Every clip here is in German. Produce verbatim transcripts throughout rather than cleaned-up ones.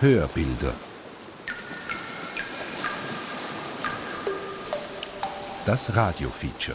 Hörbilder. Das Radio-Feature.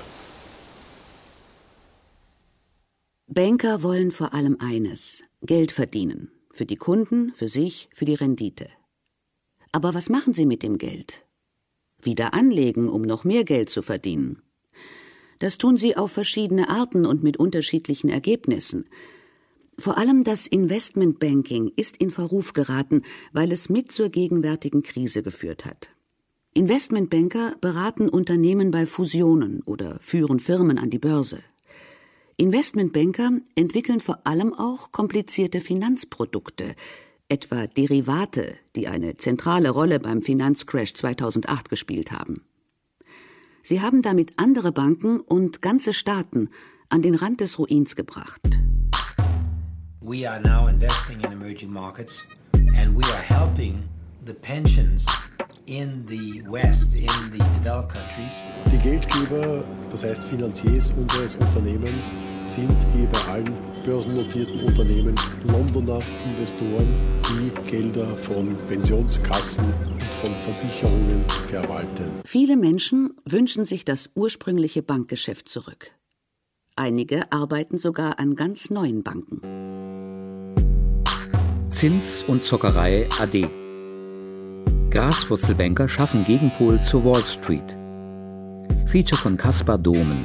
Banker wollen vor allem eines: Geld verdienen. Für die Kunden, für sich, für die Rendite. Aber was machen sie mit dem Geld? Wieder anlegen, um noch mehr Geld zu verdienen. Das tun sie auf verschiedene Arten und mit unterschiedlichen Ergebnissen. Vor allem das Investmentbanking ist in Verruf geraten, weil es mit zur gegenwärtigen Krise geführt hat. Investmentbanker beraten Unternehmen bei Fusionen oder führen Firmen an die Börse. Investmentbanker entwickeln vor allem auch komplizierte Finanzprodukte, etwa Derivate, die eine zentrale Rolle beim Finanzcrash zweitausendacht gespielt haben. Sie haben damit andere Banken und ganze Staaten an den Rand des Ruins gebracht. We are now investing in emerging markets and we are helping the pensions in the West, in the developed countries. Die Geldgeber, das heißt Finanziers unseres Unternehmens, sind wie bei allen börsennotierten Unternehmen Londoner Investoren, die Gelder von Pensionskassen und von Versicherungen verwalten. Viele Menschen wünschen sich das ursprüngliche Bankgeschäft zurück. Einige arbeiten sogar an ganz neuen Banken. Zins und Zockerei A D. Graswurzelbanker schaffen Gegenpol zur Wall Street. Feature von Kaspar Domen.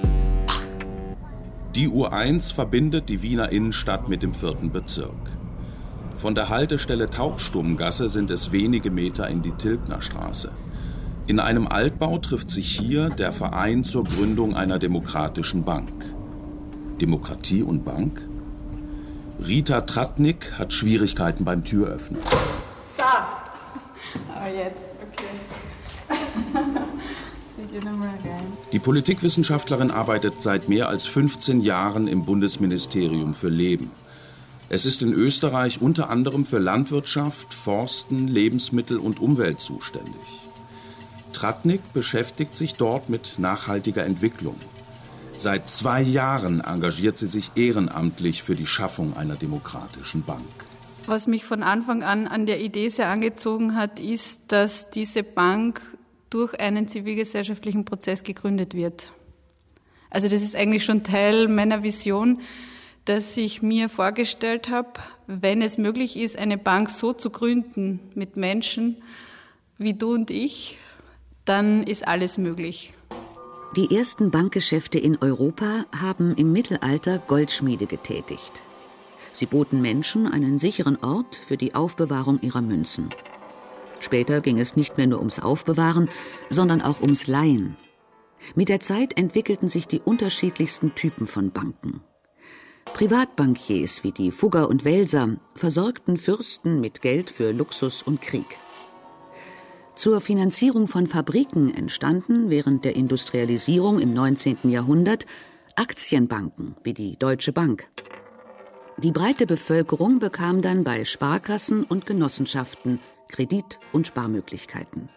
Die U eins verbindet die Wiener Innenstadt mit dem vierten Bezirk. Von der Haltestelle Taubstummengasse sind es wenige Meter in die Tilgnerstraße. In einem Altbau trifft sich hier der Verein zur Gründung einer demokratischen Bank. Demokratie und Bank? Rita Tratnik hat Schwierigkeiten beim Türöffnen. So, aber jetzt, okay. Sie gehen nochmal rein. Die Politikwissenschaftlerin arbeitet seit mehr als fünfzehn Jahren im Bundesministerium für Leben. Es ist in Österreich unter anderem für Landwirtschaft, Forsten, Lebensmittel und Umwelt zuständig. Tratnik beschäftigt sich dort mit nachhaltiger Entwicklung. Seit zwei Jahren engagiert sie sich ehrenamtlich für die Schaffung einer demokratischen Bank. Was mich von Anfang an an der Idee sehr angezogen hat, ist, dass diese Bank durch einen zivilgesellschaftlichen Prozess gegründet wird. Also das ist eigentlich schon Teil meiner Vision, dass ich mir vorgestellt habe, wenn es möglich ist, eine Bank so zu gründen mit Menschen wie du und ich, dann ist alles möglich. Die ersten Bankgeschäfte in Europa haben im Mittelalter Goldschmiede getätigt. Sie boten Menschen einen sicheren Ort für die Aufbewahrung ihrer Münzen. Später ging es nicht mehr nur ums Aufbewahren, sondern auch ums Leihen. Mit der Zeit entwickelten sich die unterschiedlichsten Typen von Banken. Privatbankiers wie die Fugger und Welser versorgten Fürsten mit Geld für Luxus und Krieg. Zur Finanzierung von Fabriken entstanden während der Industrialisierung im neunzehnten Jahrhundert Aktienbanken wie die Deutsche Bank. Die breite Bevölkerung bekam dann bei Sparkassen und Genossenschaften Kredit- und Sparmöglichkeiten.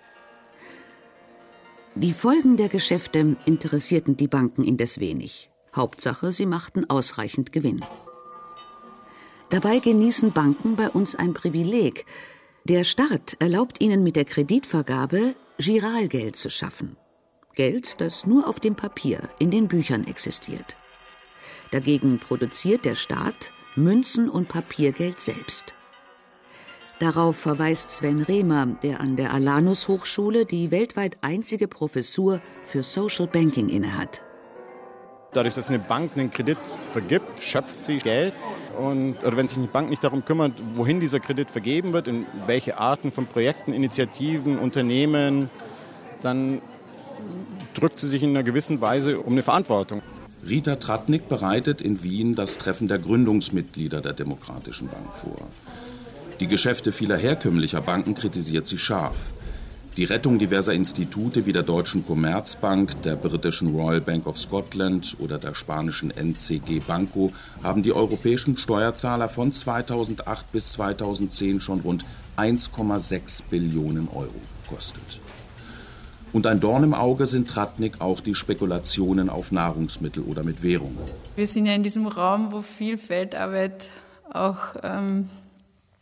Die Folgen der Geschäfte interessierten die Banken indes wenig. Hauptsache, sie machten ausreichend Gewinn. Dabei genießen Banken bei uns ein Privileg. Der Staat erlaubt ihnen mit der Kreditvergabe, Giralgeld zu schaffen. Geld, das nur auf dem Papier, in den Büchern existiert. Dagegen produziert der Staat Münzen und Papiergeld selbst. Darauf verweist Sven Rehmer, der an der Alanus Hochschule die weltweit einzige Professur für Social Banking innehat. Dadurch, dass eine Bank einen Kredit vergibt, schöpft sie Geld. Und, oder wenn sich eine Bank nicht darum kümmert, wohin dieser Kredit vergeben wird, in welche Arten von Projekten, Initiativen, Unternehmen, dann drückt sie sich in einer gewissen Weise um eine Verantwortung. Rita Tratnik bereitet in Wien das Treffen der Gründungsmitglieder der Demokratischen Bank vor. Die Geschäfte vieler herkömmlicher Banken kritisiert sie scharf. Die Rettung diverser Institute wie der Deutschen Commerzbank, der britischen Royal Bank of Scotland oder der spanischen N C G Banco haben die europäischen Steuerzahler von zweitausendacht bis zweitausendzehn schon rund eins Komma sechs Billionen Euro gekostet. Und ein Dorn im Auge sind Tratnik auch die Spekulationen auf Nahrungsmittel oder mit Währungen. Wir sind ja in diesem Raum, wo viel Feldarbeit auch ähm,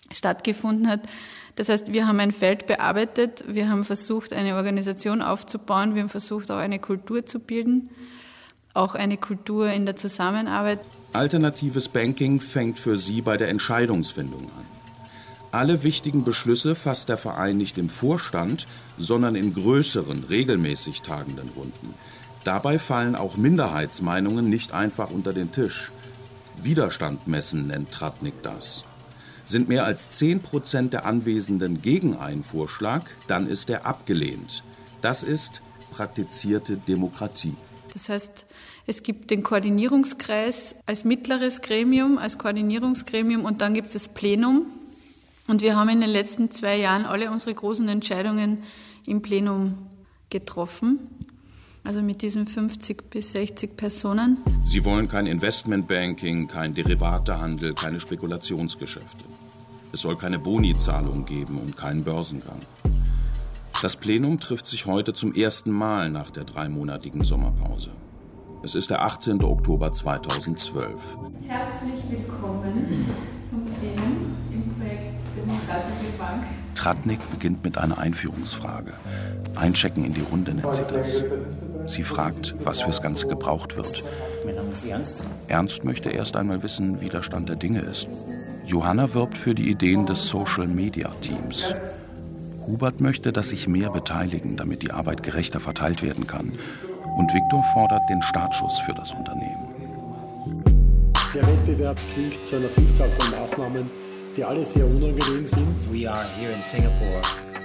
stattgefunden hat. Das heißt, wir haben ein Feld bearbeitet, wir haben versucht, eine Organisation aufzubauen, wir haben versucht, auch eine Kultur zu bilden, auch eine Kultur in der Zusammenarbeit. Alternatives Banking fängt für Sie bei der Entscheidungsfindung an. Alle wichtigen Beschlüsse fasst der Verein nicht im Vorstand, sondern in größeren, regelmäßig tagenden Runden. Dabei fallen auch Minderheitsmeinungen nicht einfach unter den Tisch. Widerstand messen nennt Tratnik das. Sind mehr als zehn Prozent der Anwesenden gegen einen Vorschlag, dann ist er abgelehnt. Das ist praktizierte Demokratie. Das heißt, es gibt den Koordinierungskreis als mittleres Gremium, als Koordinierungsgremium und dann gibt es das Plenum. Und wir haben in den letzten zwei Jahren alle unsere großen Entscheidungen im Plenum getroffen. Also mit diesen fünfzig bis sechzig Personen. Sie wollen kein Investmentbanking, kein Derivatehandel, keine Spekulationsgeschäfte. Es soll keine Bonizahlung geben und keinen Börsengang. Das Plenum trifft sich heute zum ersten Mal nach der dreimonatigen Sommerpause. Es ist der achtzehnten Oktober zweitausendzwölf. Herzlich willkommen zum Plenum im Projekt Demokratische Bank. Tratnik beginnt mit einer Einführungsfrage. Einchecken in die Runde nennt sie das. Sie fragt, was fürs Ganze gebraucht wird. Mein Name ist Ernst. Ernst möchte erst einmal wissen, wie der Stand der Dinge ist. Johanna wirbt für die Ideen des Social-Media-Teams. Hubert möchte, dass sich mehr beteiligen, damit die Arbeit gerechter verteilt werden kann. Und Viktor fordert den Startschuss für das Unternehmen. Der Wettbewerb zwingt zu einer Vielzahl von Maßnahmen, die alle sehr unangenehm sind. We are here in Singapore.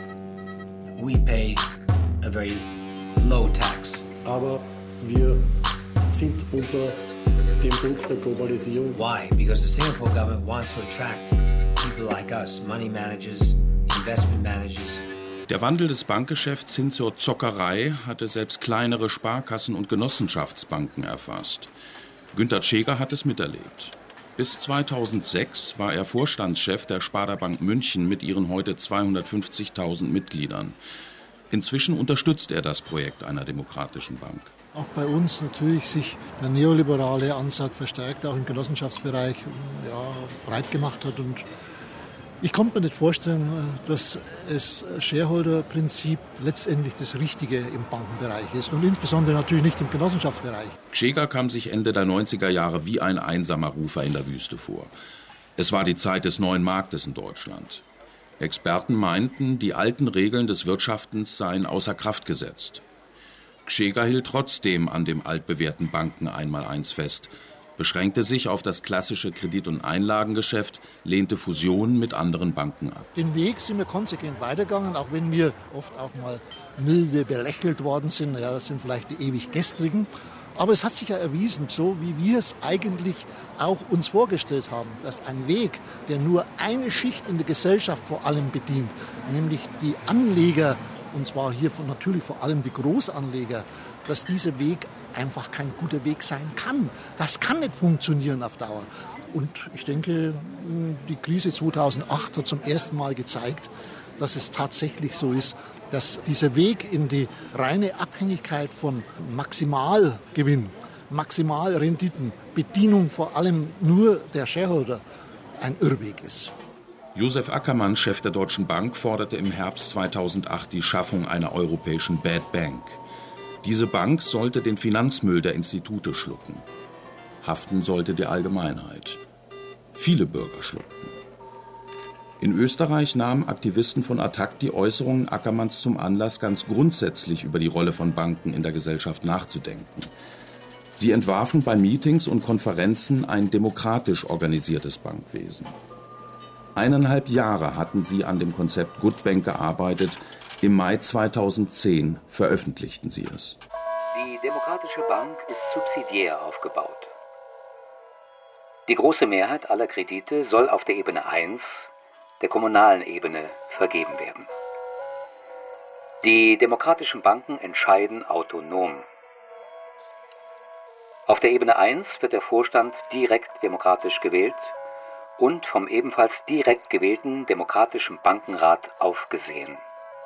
We pay a very low tax. Aber wir sind unter dem Druck der Globalisierung. Why? Because the Singapore government wants to attract people like us, money managers, investment managers. Der Wandel des Bankgeschäfts hin zur Zockerei hatte selbst kleinere Sparkassen und Genossenschaftsbanken erfasst. Günter Tschäger hat es miterlebt. Bis zweitausendsechs war er Vorstandschef der Sparda Bank München mit ihren heute zweihundertfünfzigtausend Mitgliedern. Inzwischen unterstützt er das Projekt einer demokratischen Bank. Auch bei uns natürlich sich der neoliberale Ansatz verstärkt, auch im Genossenschaftsbereich ja, breit gemacht hat. Und ich konnte mir nicht vorstellen, dass das Shareholder-Prinzip letztendlich das Richtige im Bankenbereich ist und insbesondere natürlich nicht im Genossenschaftsbereich. Tschäger kam sich Ende der neunziger Jahre wie ein einsamer Rufer in der Wüste vor. Es war die Zeit des neuen Marktes in Deutschland. Experten meinten, die alten Regeln des Wirtschaftens seien außer Kraft gesetzt. Tschäger hielt trotzdem an dem altbewährten Banken Einmaleins fest, beschränkte sich auf das klassische Kredit- und Einlagengeschäft, lehnte Fusionen mit anderen Banken ab. Den Weg sind wir konsequent weitergegangen, auch wenn wir oft auch mal milde belächelt worden sind. Ja, das sind vielleicht die ewig Gestrigen. Aber es hat sich ja erwiesen, so wie wir es eigentlich auch uns vorgestellt haben, dass ein Weg, der nur eine Schicht in der Gesellschaft vor allem bedient, nämlich die Anleger, und zwar hier von, natürlich vor allem die Großanleger, dass dieser Weg einfach kein guter Weg sein kann. Das kann nicht funktionieren auf Dauer. Und ich denke, die Krise zweitausendacht hat zum ersten Mal gezeigt, dass es tatsächlich so ist, dass dieser Weg in die reine Abhängigkeit von Maximalgewinn, Maximalrenditen, Bedienung vor allem nur der Shareholder ein Irrweg ist. Josef Ackermann, Chef der Deutschen Bank, forderte im Herbst zweitausendacht die Schaffung einer europäischen Bad Bank. Diese Bank sollte den Finanzmüll der Institute schlucken. Haften sollte die Allgemeinheit. Viele Bürger schluckten. In Österreich nahmen Aktivisten von Attac die Äußerungen Ackermanns zum Anlass, ganz grundsätzlich über die Rolle von Banken in der Gesellschaft nachzudenken. Sie entwarfen bei Meetings und Konferenzen ein demokratisch organisiertes Bankwesen. Eineinhalb Jahre hatten sie an dem Konzept Good Bank gearbeitet. Im Mai zweitausendzehn veröffentlichten sie es. Die Demokratische Bank ist subsidiär aufgebaut. Die große Mehrheit aller Kredite soll auf der Ebene eins, der kommunalen Ebene, vergeben werden. Die demokratischen Banken entscheiden autonom. Auf der Ebene eins wird der Vorstand direkt demokratisch gewählt und vom ebenfalls direkt gewählten Demokratischen Bankenrat aufgesehen.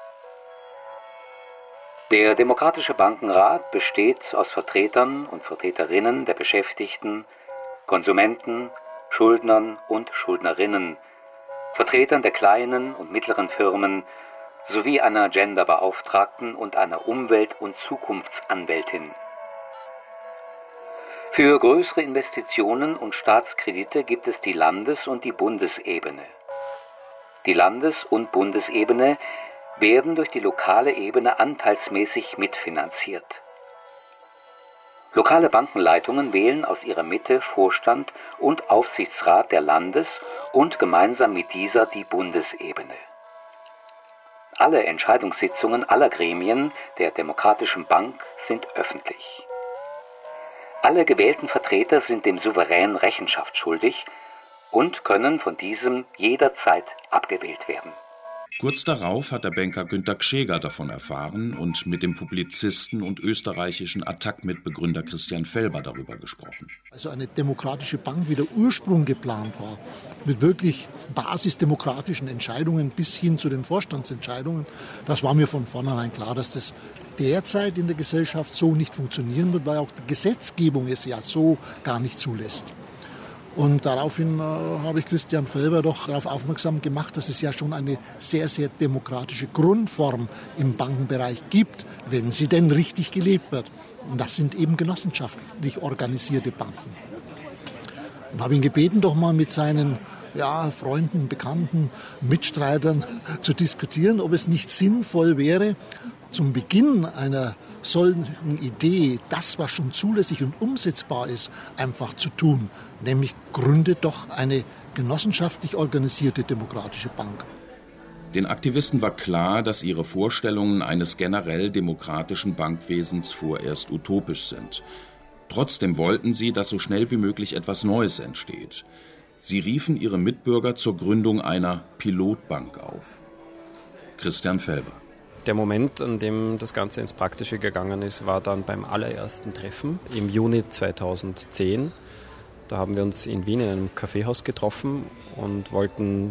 Der Demokratische Bankenrat besteht aus Vertretern und Vertreterinnen der Beschäftigten, Konsumenten, Schuldnern und Schuldnerinnen Vertretern der kleinen und mittleren Firmen sowie einer Genderbeauftragten und einer Umwelt- und Zukunftsanwältin. Für größere Investitionen und Staatskredite gibt es die Landes- und die Bundesebene. Die Landes- und Bundesebene werden durch die lokale Ebene anteilsmäßig mitfinanziert. Lokale Bankenleitungen wählen aus ihrer Mitte Vorstand und Aufsichtsrat der Landes- und gemeinsam mit dieser die Bundesebene. Alle Entscheidungssitzungen aller Gremien der Demokratischen Bank sind öffentlich. Alle gewählten Vertreter sind dem Souverän Rechenschaft schuldig und können von diesem jederzeit abgewählt werden. Kurz darauf hat der Banker Günter Gscheger davon erfahren und mit dem Publizisten und österreichischen Attac-Mitbegründer Christian Felber darüber gesprochen. Also eine demokratische Bank, wie der Ursprung geplant war, mit wirklich basisdemokratischen Entscheidungen bis hin zu den Vorstandsentscheidungen, das war mir von vornherein klar, dass das derzeit in der Gesellschaft so nicht funktionieren wird, weil auch die Gesetzgebung es ja so gar nicht zulässt. Und daraufhin äh, habe ich Christian Felber doch darauf aufmerksam gemacht, dass es ja schon eine sehr, sehr demokratische Grundform im Bankenbereich gibt, wenn sie denn richtig gelebt wird. Und das sind eben genossenschaftlich organisierte Banken. Und habe ihn gebeten, doch mal mit seinen ja, Freunden, Bekannten, Mitstreitern zu diskutieren, ob es nicht sinnvoll wäre, zum Beginn einer solchen Idee, das, was schon zulässig und umsetzbar ist, einfach zu tun. Nämlich gründet doch eine genossenschaftlich organisierte demokratische Bank. Den Aktivisten war klar, dass ihre Vorstellungen eines generell demokratischen Bankwesens vorerst utopisch sind. Trotzdem wollten sie, dass so schnell wie möglich etwas Neues entsteht. Sie riefen ihre Mitbürger zur Gründung einer Pilotbank auf. Christian Felber. Der Moment, an dem das Ganze ins Praktische gegangen ist, war dann beim allerersten Treffen im Juni zweitausendzehn. Da haben wir uns in Wien in einem Kaffeehaus getroffen und wollten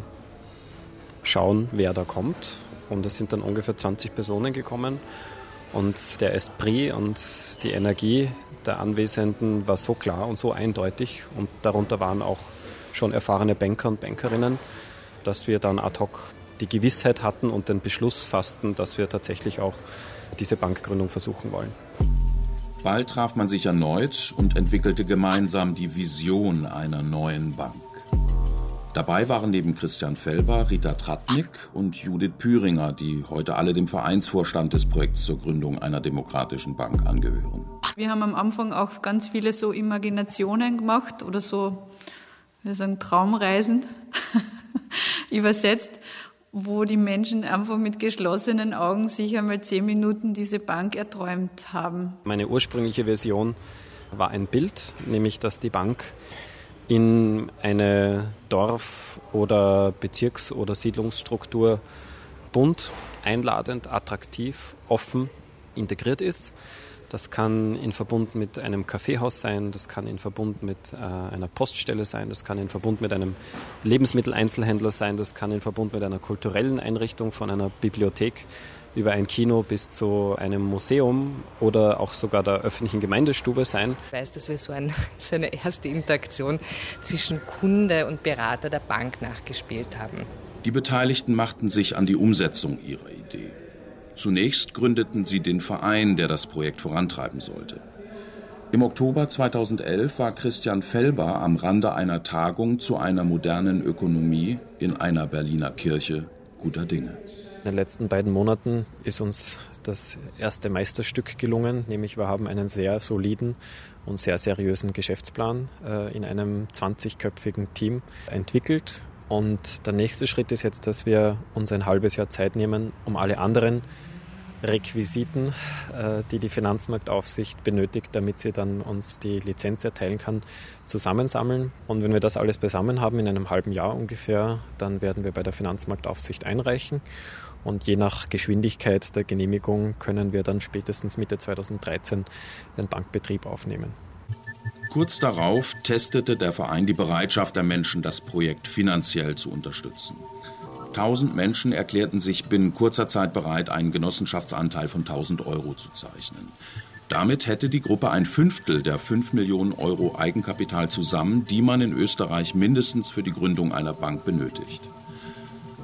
schauen, wer da kommt. Und es sind dann ungefähr zwanzig Personen gekommen. Und der Esprit und die Energie der Anwesenden war so klar und so eindeutig. Und darunter waren auch schon erfahrene Banker und Bankerinnen, dass wir dann ad hoc die Gewissheit hatten und den Beschluss fassten, dass wir tatsächlich auch diese Bankgründung versuchen wollen. Bald traf man sich erneut und entwickelte gemeinsam die Vision einer neuen Bank. Dabei waren neben Christian Felber Rita Tratnik und Judith Püringer, die heute alle dem Vereinsvorstand des Projekts zur Gründung einer demokratischen Bank angehören. Wir haben am Anfang auch ganz viele so Imaginationen gemacht oder so, wir sagen Traumreisen übersetzt, wo die Menschen einfach mit geschlossenen Augen sich einmal zehn Minuten diese Bank erträumt haben. Meine ursprüngliche Version war ein Bild, nämlich dass die Bank in eine Dorf- oder Bezirks- oder Siedlungsstruktur bunt, einladend, attraktiv, offen integriert ist. Das kann in Verbund mit einem Kaffeehaus sein, das kann in Verbund mit äh, einer Poststelle sein, das kann in Verbund mit einem Lebensmitteleinzelhändler sein, das kann in Verbund mit einer kulturellen Einrichtung von einer Bibliothek über ein Kino bis zu einem Museum oder auch sogar der öffentlichen Gemeindestube sein. Ich weiß, dass wir so, ein, so eine erste Interaktion zwischen Kunde und Berater der Bank nachgespielt haben. Die Beteiligten machten sich an die Umsetzung ihrer Idee. Zunächst gründeten sie den Verein, der das Projekt vorantreiben sollte. Im Oktober zweitausendelf war Christian Felber am Rande einer Tagung zu einer modernen Ökonomie in einer Berliner Kirche guter Dinge. In den letzten beiden Monaten ist uns das erste Meisterstück gelungen, nämlich wir haben einen sehr soliden und sehr seriösen Geschäftsplan äh, in einem zwanzigköpfigen Team entwickelt. Und der nächste Schritt ist jetzt, dass wir uns ein halbes Jahr Zeit nehmen, um alle anderen Requisiten, die die Finanzmarktaufsicht benötigt, damit sie dann uns die Lizenz erteilen kann, zusammensammeln. Und wenn wir das alles beisammen haben, in einem halben Jahr ungefähr, dann werden wir bei der Finanzmarktaufsicht einreichen. Und je nach Geschwindigkeit der Genehmigung können wir dann spätestens Mitte zweitausenddreizehn den Bankbetrieb aufnehmen. Kurz darauf testete der Verein die Bereitschaft der Menschen, das Projekt finanziell zu unterstützen. Tausend Menschen erklärten sich binnen kurzer Zeit bereit, einen Genossenschaftsanteil von tausend Euro zu zeichnen. Damit hätte die Gruppe ein Fünftel der fünf Millionen Euro Eigenkapital zusammen, die man in Österreich mindestens für die Gründung einer Bank benötigt.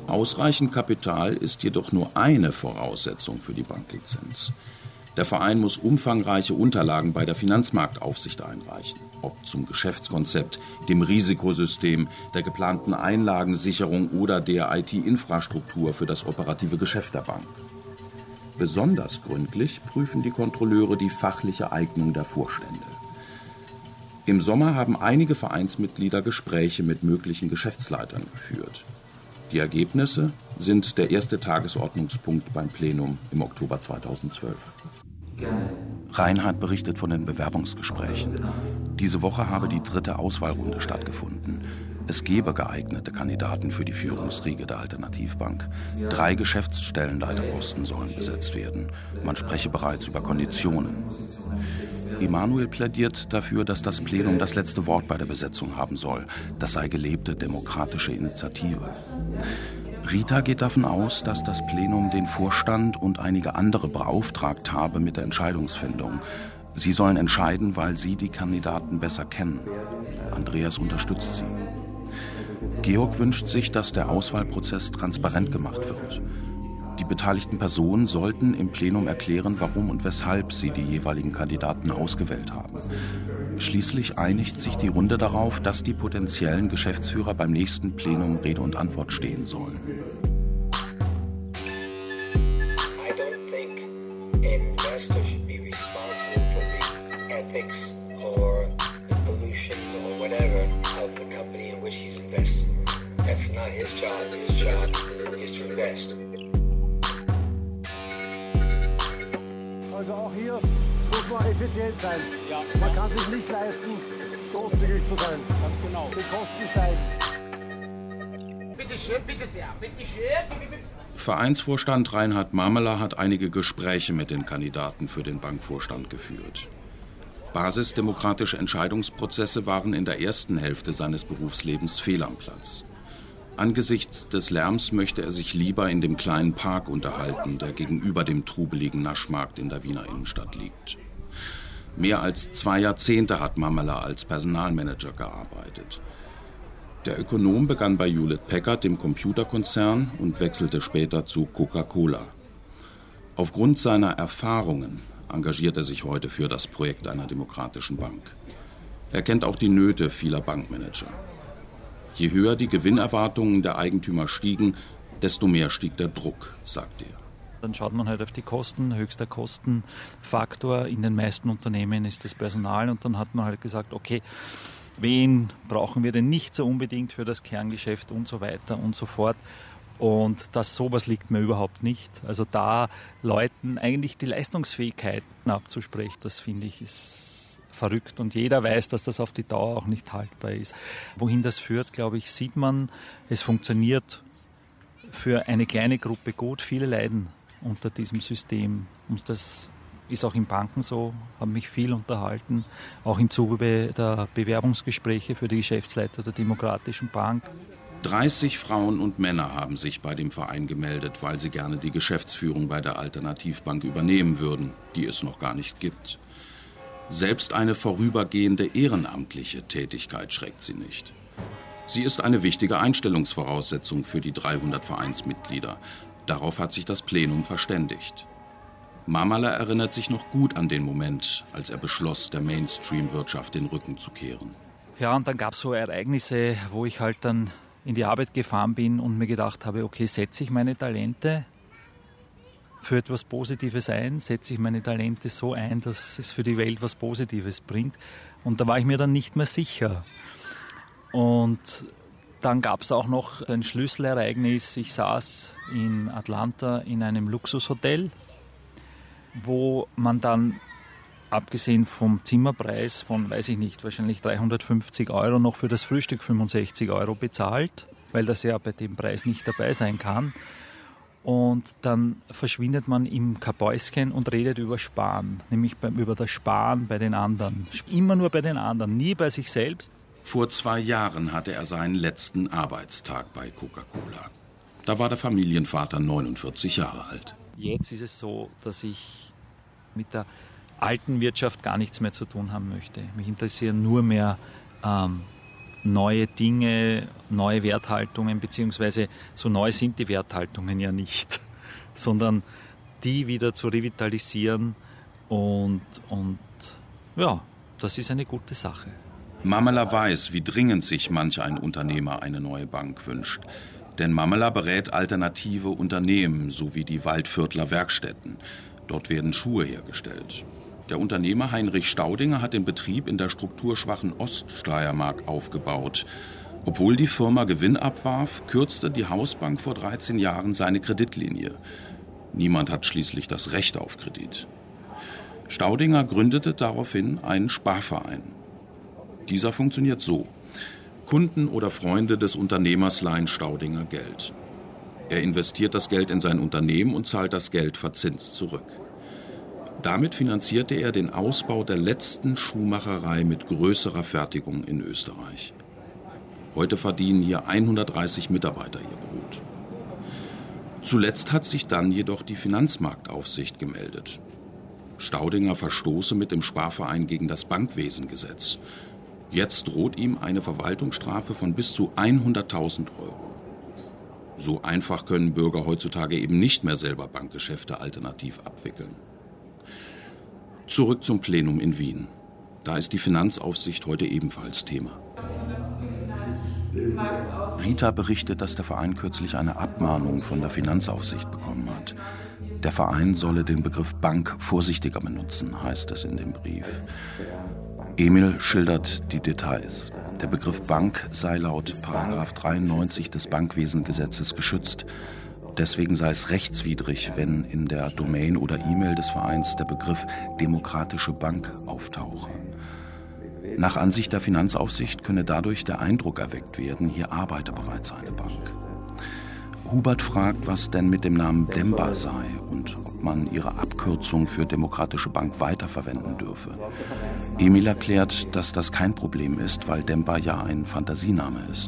Ausreichend Kapital ist jedoch nur eine Voraussetzung für die Banklizenz. Der Verein muss umfangreiche Unterlagen bei der Finanzmarktaufsicht einreichen, ob zum Geschäftskonzept, dem Risikosystem, der geplanten Einlagensicherung oder der I T-Infrastruktur für das operative Geschäft der Bank. Besonders gründlich prüfen die Kontrolleure die fachliche Eignung der Vorstände. Im Sommer haben einige Vereinsmitglieder Gespräche mit möglichen Geschäftsleitern geführt. Die Ergebnisse sind der erste Tagesordnungspunkt beim Plenum im Oktober zweitausendzwölf. Reinhard berichtet von den Bewerbungsgesprächen. Diese Woche habe die dritte Auswahlrunde stattgefunden. Es gebe geeignete Kandidaten für die Führungsriege der Alternativbank. Drei Geschäftsstellenleiterposten sollen besetzt werden. Man spreche bereits über Konditionen. Emanuel plädiert dafür, dass das Plenum das letzte Wort bei der Besetzung haben soll. Das sei gelebte demokratische Initiative. Rita geht davon aus, dass das Plenum den Vorstand und einige andere beauftragt habe mit der Entscheidungsfindung. Sie sollen entscheiden, weil sie die Kandidaten besser kennen. Andreas unterstützt sie. Georg wünscht sich, dass der Auswahlprozess transparent gemacht wird. Die beteiligten Personen sollten im Plenum erklären, warum und weshalb sie die jeweiligen Kandidaten ausgewählt haben. Schließlich einigt sich die Runde darauf, dass die potenziellen Geschäftsführer beim nächsten Plenum Rede und Antwort stehen sollen. I don't think an investor should be responsible for the ethics or the pollution or whatever of the company in which he's invested. That's not his job. His job is to invest. Also auch hier muss man effizient sein. Ja. Man kann sich nicht leisten, großzügig zu sein. Ganz genau. Die Kosten steigen. Bitte schön, bitte sehr, bitte schön. Vereinsvorstand Reinhard Mamela hat einige Gespräche mit den Kandidaten für den Bankvorstand geführt. Basisdemokratische Entscheidungsprozesse waren in der ersten Hälfte seines Berufslebens fehl am Platz. Angesichts des Lärms möchte er sich lieber in dem kleinen Park unterhalten, der gegenüber dem trubeligen Naschmarkt in der Wiener Innenstadt liegt. Mehr als zwei Jahrzehnte hat Mamela als Personalmanager gearbeitet. Der Ökonom begann bei Hewlett Packard, dem Computerkonzern, und wechselte später zu Coca-Cola. Aufgrund seiner Erfahrungen engagiert er sich heute für das Projekt einer demokratischen Bank. Er kennt auch die Nöte vieler Bankmanager. Je höher die Gewinnerwartungen der Eigentümer stiegen, desto mehr stieg der Druck, sagt er. Dann schaut man halt auf die Kosten. Höchster Kostenfaktor in den meisten Unternehmen ist das Personal. Und dann hat man halt gesagt, okay, wen brauchen wir denn nicht so unbedingt für das Kerngeschäft und so weiter und so fort. Und das sowas liegt mir überhaupt nicht. Also da Leuten eigentlich die Leistungsfähigkeiten abzusprechen, das finde ich ist verrückt. Und jeder weiß, dass das auf die Dauer auch nicht haltbar ist. Wohin das führt, glaube ich, sieht man. Es funktioniert für eine kleine Gruppe gut. Viele leiden unter diesem System. Und das ist auch in Banken so. Habe mich viel unterhalten, auch im Zuge der Bewerbungsgespräche für die Geschäftsleiter der Demokratischen Bank. dreißig Frauen und Männer haben sich bei dem Verein gemeldet, weil sie gerne die Geschäftsführung bei der Alternativbank übernehmen würden, die es noch gar nicht gibt. Selbst eine vorübergehende ehrenamtliche Tätigkeit schreckt sie nicht. Sie ist eine wichtige Einstellungsvoraussetzung für die dreihundert Vereinsmitglieder. Darauf hat sich das Plenum verständigt. Mamela erinnert sich noch gut an den Moment, als er beschloss, der Mainstream-Wirtschaft den Rücken zu kehren. Ja, und dann gab es so Ereignisse, wo ich halt dann in die Arbeit gefahren bin und mir gedacht habe, okay, setze ich meine Talente für etwas Positives ein, setze ich meine Talente so ein, dass es für die Welt was Positives bringt. Und da war ich mir dann nicht mehr sicher. Und dann gab es auch noch ein Schlüsselereignis. Ich saß in Atlanta in einem Luxushotel, wo man dann, abgesehen vom Zimmerpreis von, weiß ich nicht, wahrscheinlich dreihundertfünfzig Euro, noch für das Frühstück fünfundsechzig Euro bezahlt, weil das ja bei dem Preis nicht dabei sein kann. Und dann verschwindet man im Kabäuschen und redet über Sparen, nämlich beim, über das Sparen bei den anderen. Immer nur bei den anderen, nie bei sich selbst. Vor zwei Jahren hatte er seinen letzten Arbeitstag bei Coca-Cola. Da war der Familienvater neunundvierzig Jahre alt. Jetzt ist es so, dass ich mit der alten Wirtschaft gar nichts mehr zu tun haben möchte. Mich interessieren nur mehr ähm, neue Dinge, neue Werthaltungen, beziehungsweise so neu sind die Werthaltungen ja nicht, sondern die wieder zu revitalisieren und, und ja, das ist eine gute Sache. Mamela weiß, wie dringend sich manch ein Unternehmer eine neue Bank wünscht. Denn Mamela berät alternative Unternehmen, sowie die Waldviertler Werkstätten. Dort werden Schuhe hergestellt. Der Unternehmer Heinrich Staudinger hat den Betrieb in der strukturschwachen Oststeiermark aufgebaut. Obwohl die Firma Gewinn abwarf, kürzte die Hausbank vor dreizehn Jahren seine Kreditlinie. Niemand hat schließlich das Recht auf Kredit. Staudinger gründete daraufhin einen Sparverein. Dieser funktioniert so. Kunden oder Freunde des Unternehmers leihen Staudinger Geld. Er investiert das Geld in sein Unternehmen und zahlt das Geld verzinst zurück. Damit finanzierte er den Ausbau der letzten Schuhmacherei mit größerer Fertigung in Österreich. Heute verdienen hier hundertdreißig Mitarbeiter ihr Brot. Zuletzt hat sich dann jedoch die Finanzmarktaufsicht gemeldet. Staudinger verstoße mit dem Sparverein gegen das Bankwesengesetz. Jetzt droht ihm eine Verwaltungsstrafe von bis zu hunderttausend Euro. So einfach können Bürger heutzutage eben nicht mehr selber Bankgeschäfte alternativ abwickeln. Zurück zum Plenum in Wien. Da ist die Finanzaufsicht heute ebenfalls Thema. Rita berichtet, dass der Verein kürzlich eine Abmahnung von der Finanzaufsicht bekommen hat. Der Verein solle den Begriff Bank vorsichtiger benutzen, heißt es in dem Brief. Emil schildert die Details. Der Begriff Bank sei laut Paragraph dreiundneunzig des Bankwesengesetzes geschützt. Deswegen sei es rechtswidrig, wenn in der Domain oder E-Mail des Vereins der Begriff Demokratische Bank auftauche. Nach Ansicht der Finanzaufsicht könne dadurch der Eindruck erweckt werden, hier arbeite bereits eine Bank. Hubert fragt, was denn mit dem Namen Demba sei und ob man ihre Abkürzung für Demokratische Bank weiterverwenden dürfe. Emil erklärt, dass das kein Problem ist, weil Demba ja ein Fantasiename ist.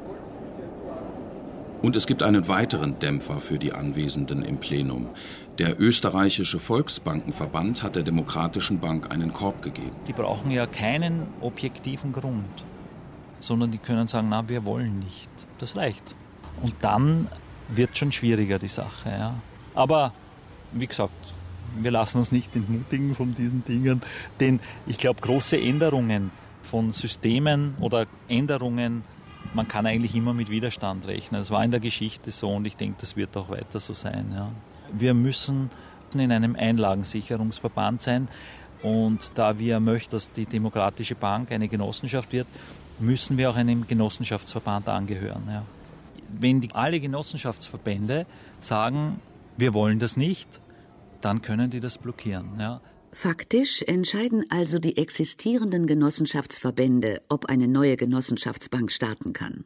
Und es gibt einen weiteren Dämpfer für die Anwesenden im Plenum. Der österreichische Volksbankenverband hat der Demokratischen Bank einen Korb gegeben. Die brauchen ja keinen objektiven Grund, sondern die können sagen, na, wir wollen nicht. Das reicht. Und dann wird schon schwieriger die Sache. Ja. Aber wie gesagt, wir lassen uns nicht entmutigen von diesen Dingen, denn ich glaube, große Änderungen von Systemen oder Änderungen, man kann eigentlich immer mit Widerstand rechnen. Das war in der Geschichte so und ich denke, das wird auch weiter so sein. Ja. Wir müssen in einem Einlagensicherungsverband sein und da wir möchten, dass die Demokratische Bank eine Genossenschaft wird, müssen wir auch einem Genossenschaftsverband angehören. Ja. Wenn die, alle Genossenschaftsverbände sagen, wir wollen das nicht, dann können die das blockieren. Ja. Faktisch entscheiden also die existierenden Genossenschaftsverbände, ob eine neue Genossenschaftsbank starten kann.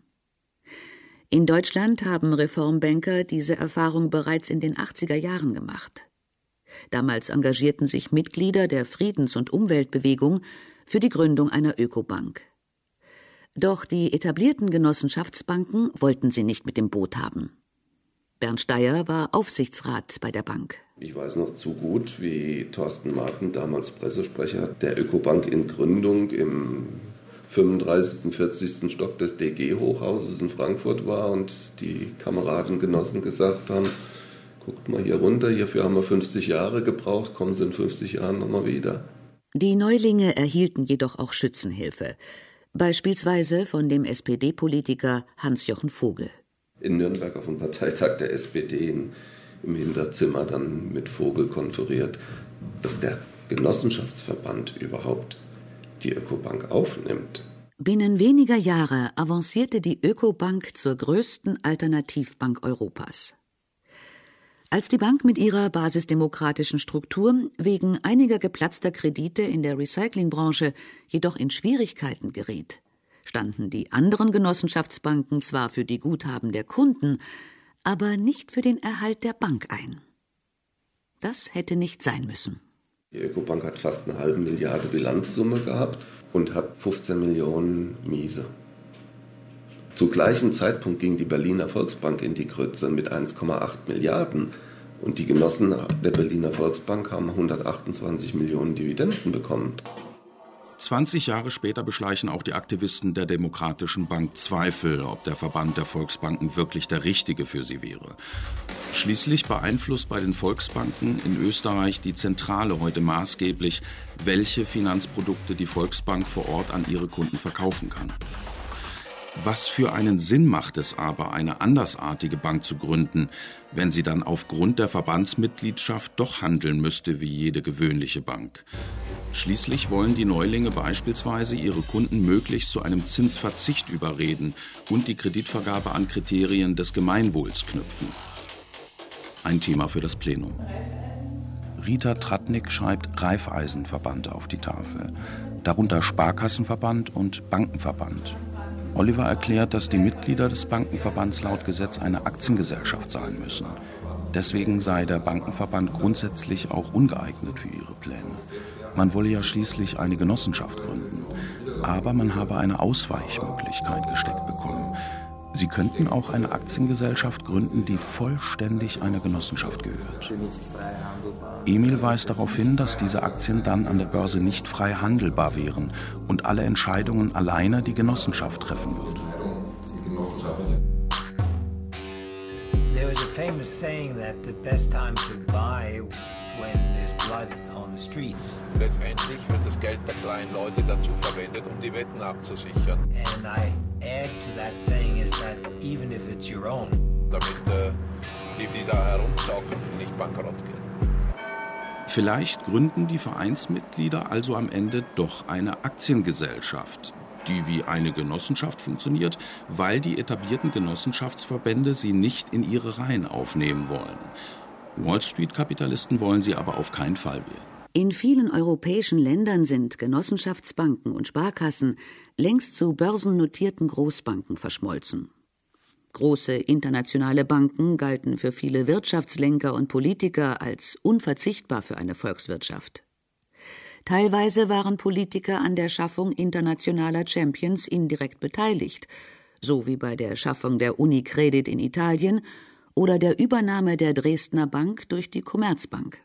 In Deutschland haben Reformbanker diese Erfahrung bereits in den achtziger Jahren gemacht. Damals engagierten sich Mitglieder der Friedens- und Umweltbewegung für die Gründung einer Ökobank. Doch die etablierten Genossenschaftsbanken wollten sie nicht mit dem Boot haben. Bernd Steyer war Aufsichtsrat bei der Bank. Ich weiß noch zu gut, wie Thorsten Marten, damals Pressesprecher der Ökobank in Gründung, im fünfunddreißigsten, vierzigsten Stock des D G-Hochhauses in Frankfurt war und die Kameraden, Genossen gesagt haben, guckt mal hier runter, hierfür haben wir fünfzig Jahre gebraucht, kommen Sie in fünfzig Jahren nochmal wieder. Die Neulinge erhielten jedoch auch Schützenhilfe, beispielsweise von dem S P D-Politiker Hans-Jochen Vogel. In Nürnberg auf dem Parteitag der S P D in, im Hinterzimmer dann mit Vogel konferiert, dass der Genossenschaftsverband überhaupt die Ökobank aufnimmt. Binnen weniger Jahre avancierte die Ökobank zur größten Alternativbank Europas. Als die Bank mit ihrer basisdemokratischen Struktur wegen einiger geplatzter Kredite in der Recyclingbranche jedoch in Schwierigkeiten geriet, standen die anderen Genossenschaftsbanken zwar für die Guthaben der Kunden, aber nicht für den Erhalt der Bank ein. Das hätte nicht sein müssen. Die Ökobank hat fast eine halbe Milliarde Bilanzsumme gehabt und hat fünfzehn Millionen Miese. Zu gleichem Zeitpunkt ging die Berliner Volksbank in die Grütze mit eins Komma acht Milliarden und die Genossen der Berliner Volksbank haben hundertachtundzwanzig Millionen Dividenden bekommen. zwanzig Jahre später beschleichen auch die Aktivisten der Demokratischen Bank Zweifel, ob der Verband der Volksbanken wirklich der richtige für sie wäre. Schließlich beeinflusst bei den Volksbanken in Österreich die Zentrale heute maßgeblich, welche Finanzprodukte die Volksbank vor Ort an ihre Kunden verkaufen kann. Was für einen Sinn macht es aber, eine andersartige Bank zu gründen, wenn sie dann aufgrund der Verbandsmitgliedschaft doch handeln müsste wie jede gewöhnliche Bank? Schließlich wollen die Neulinge beispielsweise ihre Kunden möglichst zu einem Zinsverzicht überreden und die Kreditvergabe an Kriterien des Gemeinwohls knüpfen. Ein Thema für das Plenum. Rita Tratnik schreibt Raiffeisenverband auf die Tafel, darunter Sparkassenverband und Bankenverband. Oliver erklärt, dass die Mitglieder des Bankenverbands laut Gesetz eine Aktiengesellschaft sein müssen. Deswegen sei der Bankenverband grundsätzlich auch ungeeignet für ihre Pläne. Man wolle ja schließlich eine Genossenschaft gründen. Aber man habe eine Ausweichmöglichkeit gesteckt bekommen. Sie könnten auch eine Aktiengesellschaft gründen, die vollständig einer Genossenschaft gehört. Emil weist darauf hin, dass diese Aktien dann an der Börse nicht frei handelbar wären und alle Entscheidungen alleine die Genossenschaft treffen würde. There was a famous saying that the best time to buy when there's blood on the streets. Letztendlich wird das Geld der kleinen Leute dazu verwendet, um die Wetten abzusichern. And I add to that saying is that even if it's your own, damit äh, die, die da herumzocken, nicht bankrott gehen. Vielleicht gründen die Vereinsmitglieder also am Ende doch eine Aktiengesellschaft, die wie eine Genossenschaft funktioniert, weil die etablierten Genossenschaftsverbände sie nicht in ihre Reihen aufnehmen wollen. Wall-Street-Kapitalisten wollen sie aber auf keinen Fall werden. In vielen europäischen Ländern sind Genossenschaftsbanken und Sparkassen längst zu börsennotierten Großbanken verschmolzen. Große internationale Banken galten für viele Wirtschaftslenker und Politiker als unverzichtbar für eine Volkswirtschaft. Teilweise waren Politiker an der Schaffung internationaler Champions indirekt beteiligt, so wie bei der Schaffung der Unicredit in Italien oder der Übernahme der Dresdner Bank durch die Commerzbank.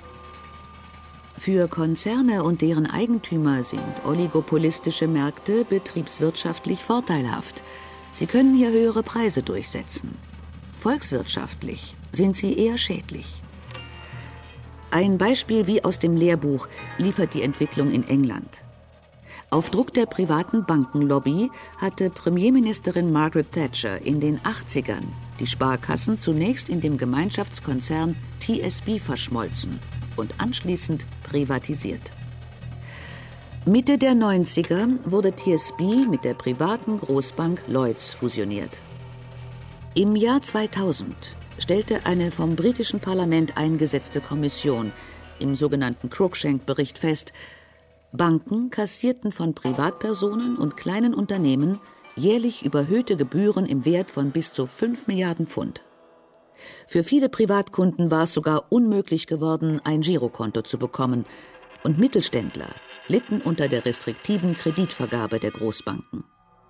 Für Konzerne und deren Eigentümer sind oligopolistische Märkte betriebswirtschaftlich vorteilhaft. Sie können hier höhere Preise durchsetzen. Volkswirtschaftlich sind sie eher schädlich. Ein Beispiel wie aus dem Lehrbuch liefert die Entwicklung in England. Auf Druck der privaten Bankenlobby hatte Premierministerin Margaret Thatcher in den achtzigern die Sparkassen zunächst in dem Gemeinschaftskonzern T S B verschmolzen und anschließend privatisiert. Mitte der neunziger wurde T S B mit der privaten Großbank Lloyds fusioniert. Im Jahr zweitausend stellte eine vom britischen Parlament eingesetzte Kommission im sogenannten Cruikshank-Bericht fest, Banken kassierten von Privatpersonen und kleinen Unternehmen jährlich überhöhte Gebühren im Wert von bis zu fünf Milliarden Pfund. Für viele Privatkunden war es sogar unmöglich geworden, ein Girokonto zu bekommen, und Mittelständler litten unter der restriktiven Kreditvergabe der Großbanken.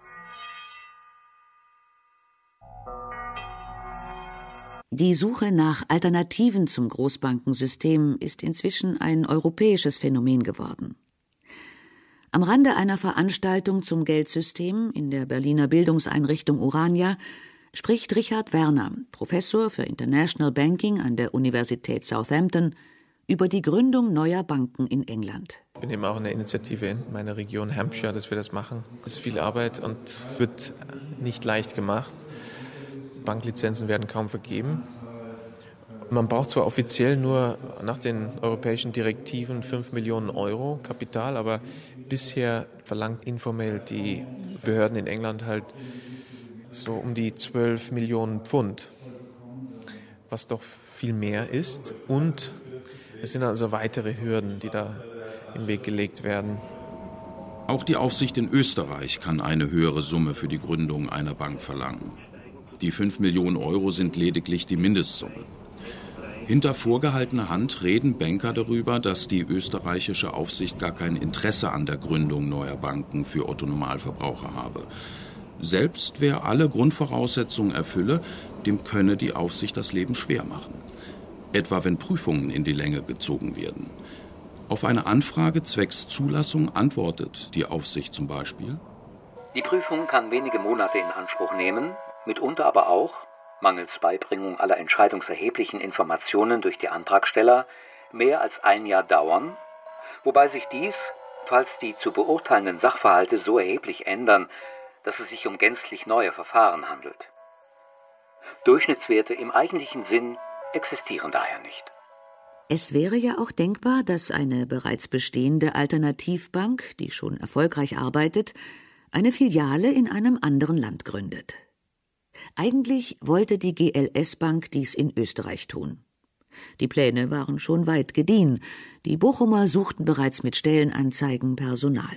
Die Suche nach Alternativen zum Großbankensystem ist inzwischen ein europäisches Phänomen geworden. Am Rande einer Veranstaltung zum Geldsystem in der Berliner Bildungseinrichtung Urania spricht Richard Werner, Professor für International Banking an der Universität Southampton, über die Gründung neuer Banken in England. Ich bin eben auch in der Initiative in meiner Region Hampshire, dass wir das machen. Es ist viel Arbeit und wird nicht leicht gemacht. Banklizenzen werden kaum vergeben. Man braucht zwar offiziell nur nach den europäischen Direktiven fünf Millionen Euro Kapital, aber bisher verlangt informell die Behörden in England halt so um die zwölf Millionen Pfund, was doch viel mehr ist. Und es sind also weitere Hürden, die da in den Weg gelegt werden. Auch die Aufsicht in Österreich kann eine höhere Summe für die Gründung einer Bank verlangen. Die fünf Millionen Euro sind lediglich die Mindestsumme. Hinter vorgehaltener Hand reden Banker darüber, dass die österreichische Aufsicht gar kein Interesse an der Gründung neuer Banken für Otto-Normalverbraucher habe. Selbst wer alle Grundvoraussetzungen erfülle, dem könne die Aufsicht das Leben schwer machen. Etwa wenn Prüfungen in die Länge gezogen werden. Auf eine Anfrage zwecks Zulassung antwortet die Aufsicht zum Beispiel: Die Prüfung kann wenige Monate in Anspruch nehmen, mitunter aber auch, mangels Beibringung aller entscheidungserheblichen Informationen durch die Antragsteller, mehr als ein Jahr dauern, wobei sich dies, falls die zu beurteilenden Sachverhalte so erheblich ändern, dass es sich um gänzlich neue Verfahren handelt. Durchschnittswerte im eigentlichen Sinn existieren daher nicht. Es wäre ja auch denkbar, dass eine bereits bestehende Alternativbank, die schon erfolgreich arbeitet, eine Filiale in einem anderen Land gründet. Eigentlich wollte die G L S-Bank dies in Österreich tun. Die Pläne waren schon weit gediehen. Die Bochumer suchten bereits mit Stellenanzeigen Personal.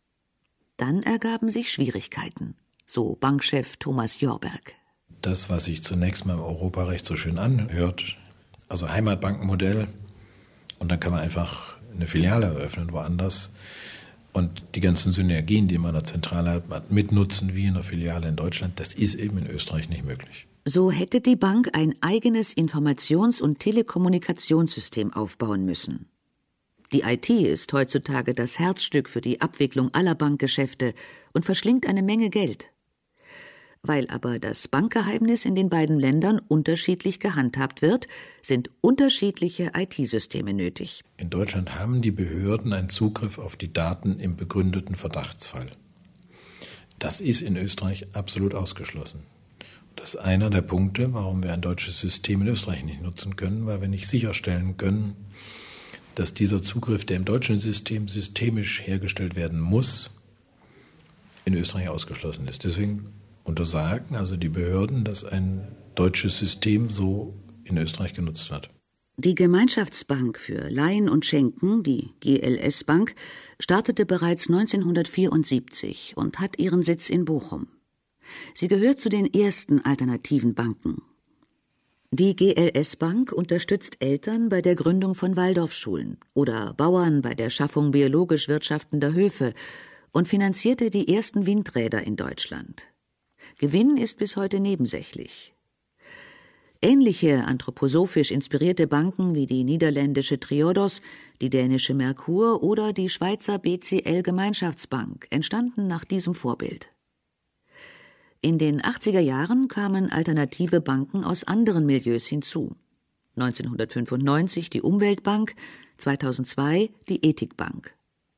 Dann ergaben sich Schwierigkeiten, so Bankchef Thomas Jorberg. Das, was sich zunächst mal im Europarecht so schön anhört, also Heimatbankenmodell, und dann kann man einfach eine Filiale eröffnen woanders und die ganzen Synergien, die man in der Zentrale hat, mitnutzen wie in einer Filiale in Deutschland, das ist eben in Österreich nicht möglich. So hätte die Bank ein eigenes Informations- und Telekommunikationssystem aufbauen müssen. Die I T ist heutzutage das Herzstück für die Abwicklung aller Bankgeschäfte und verschlingt eine Menge Geld. Weil aber das Bankgeheimnis in den beiden Ländern unterschiedlich gehandhabt wird, sind unterschiedliche I T-Systeme nötig. In Deutschland haben die Behörden einen Zugriff auf die Daten im begründeten Verdachtsfall. Das ist in Österreich absolut ausgeschlossen. Das ist einer der Punkte, warum wir ein deutsches System in Österreich nicht nutzen können, weil wir nicht sicherstellen können, dass dieser Zugriff, der im deutschen System systemisch hergestellt werden muss, in Österreich ausgeschlossen ist. Deswegen untersagen also die Behörden, dass ein deutsches System so in Österreich genutzt wird. Die Gemeinschaftsbank für Leihen und Schenken, die G L S-Bank, startete bereits neunzehnhundertvierundsiebzig und hat ihren Sitz in Bochum. Sie gehört zu den ersten alternativen Banken. Die G L S-Bank unterstützt Eltern bei der Gründung von Waldorfschulen oder Bauern bei der Schaffung biologisch wirtschaftender Höfe und finanzierte die ersten Windräder in Deutschland. Gewinn ist bis heute nebensächlich. Ähnliche anthroposophisch inspirierte Banken wie die niederländische Triodos, die dänische Merkur oder die Schweizer B C L Gemeinschaftsbank entstanden nach diesem Vorbild. In den achtziger Jahren kamen alternative Banken aus anderen Milieus hinzu. neunzehnhundertfünfundneunzig die Umweltbank, zweitausendzwei die Ethikbank.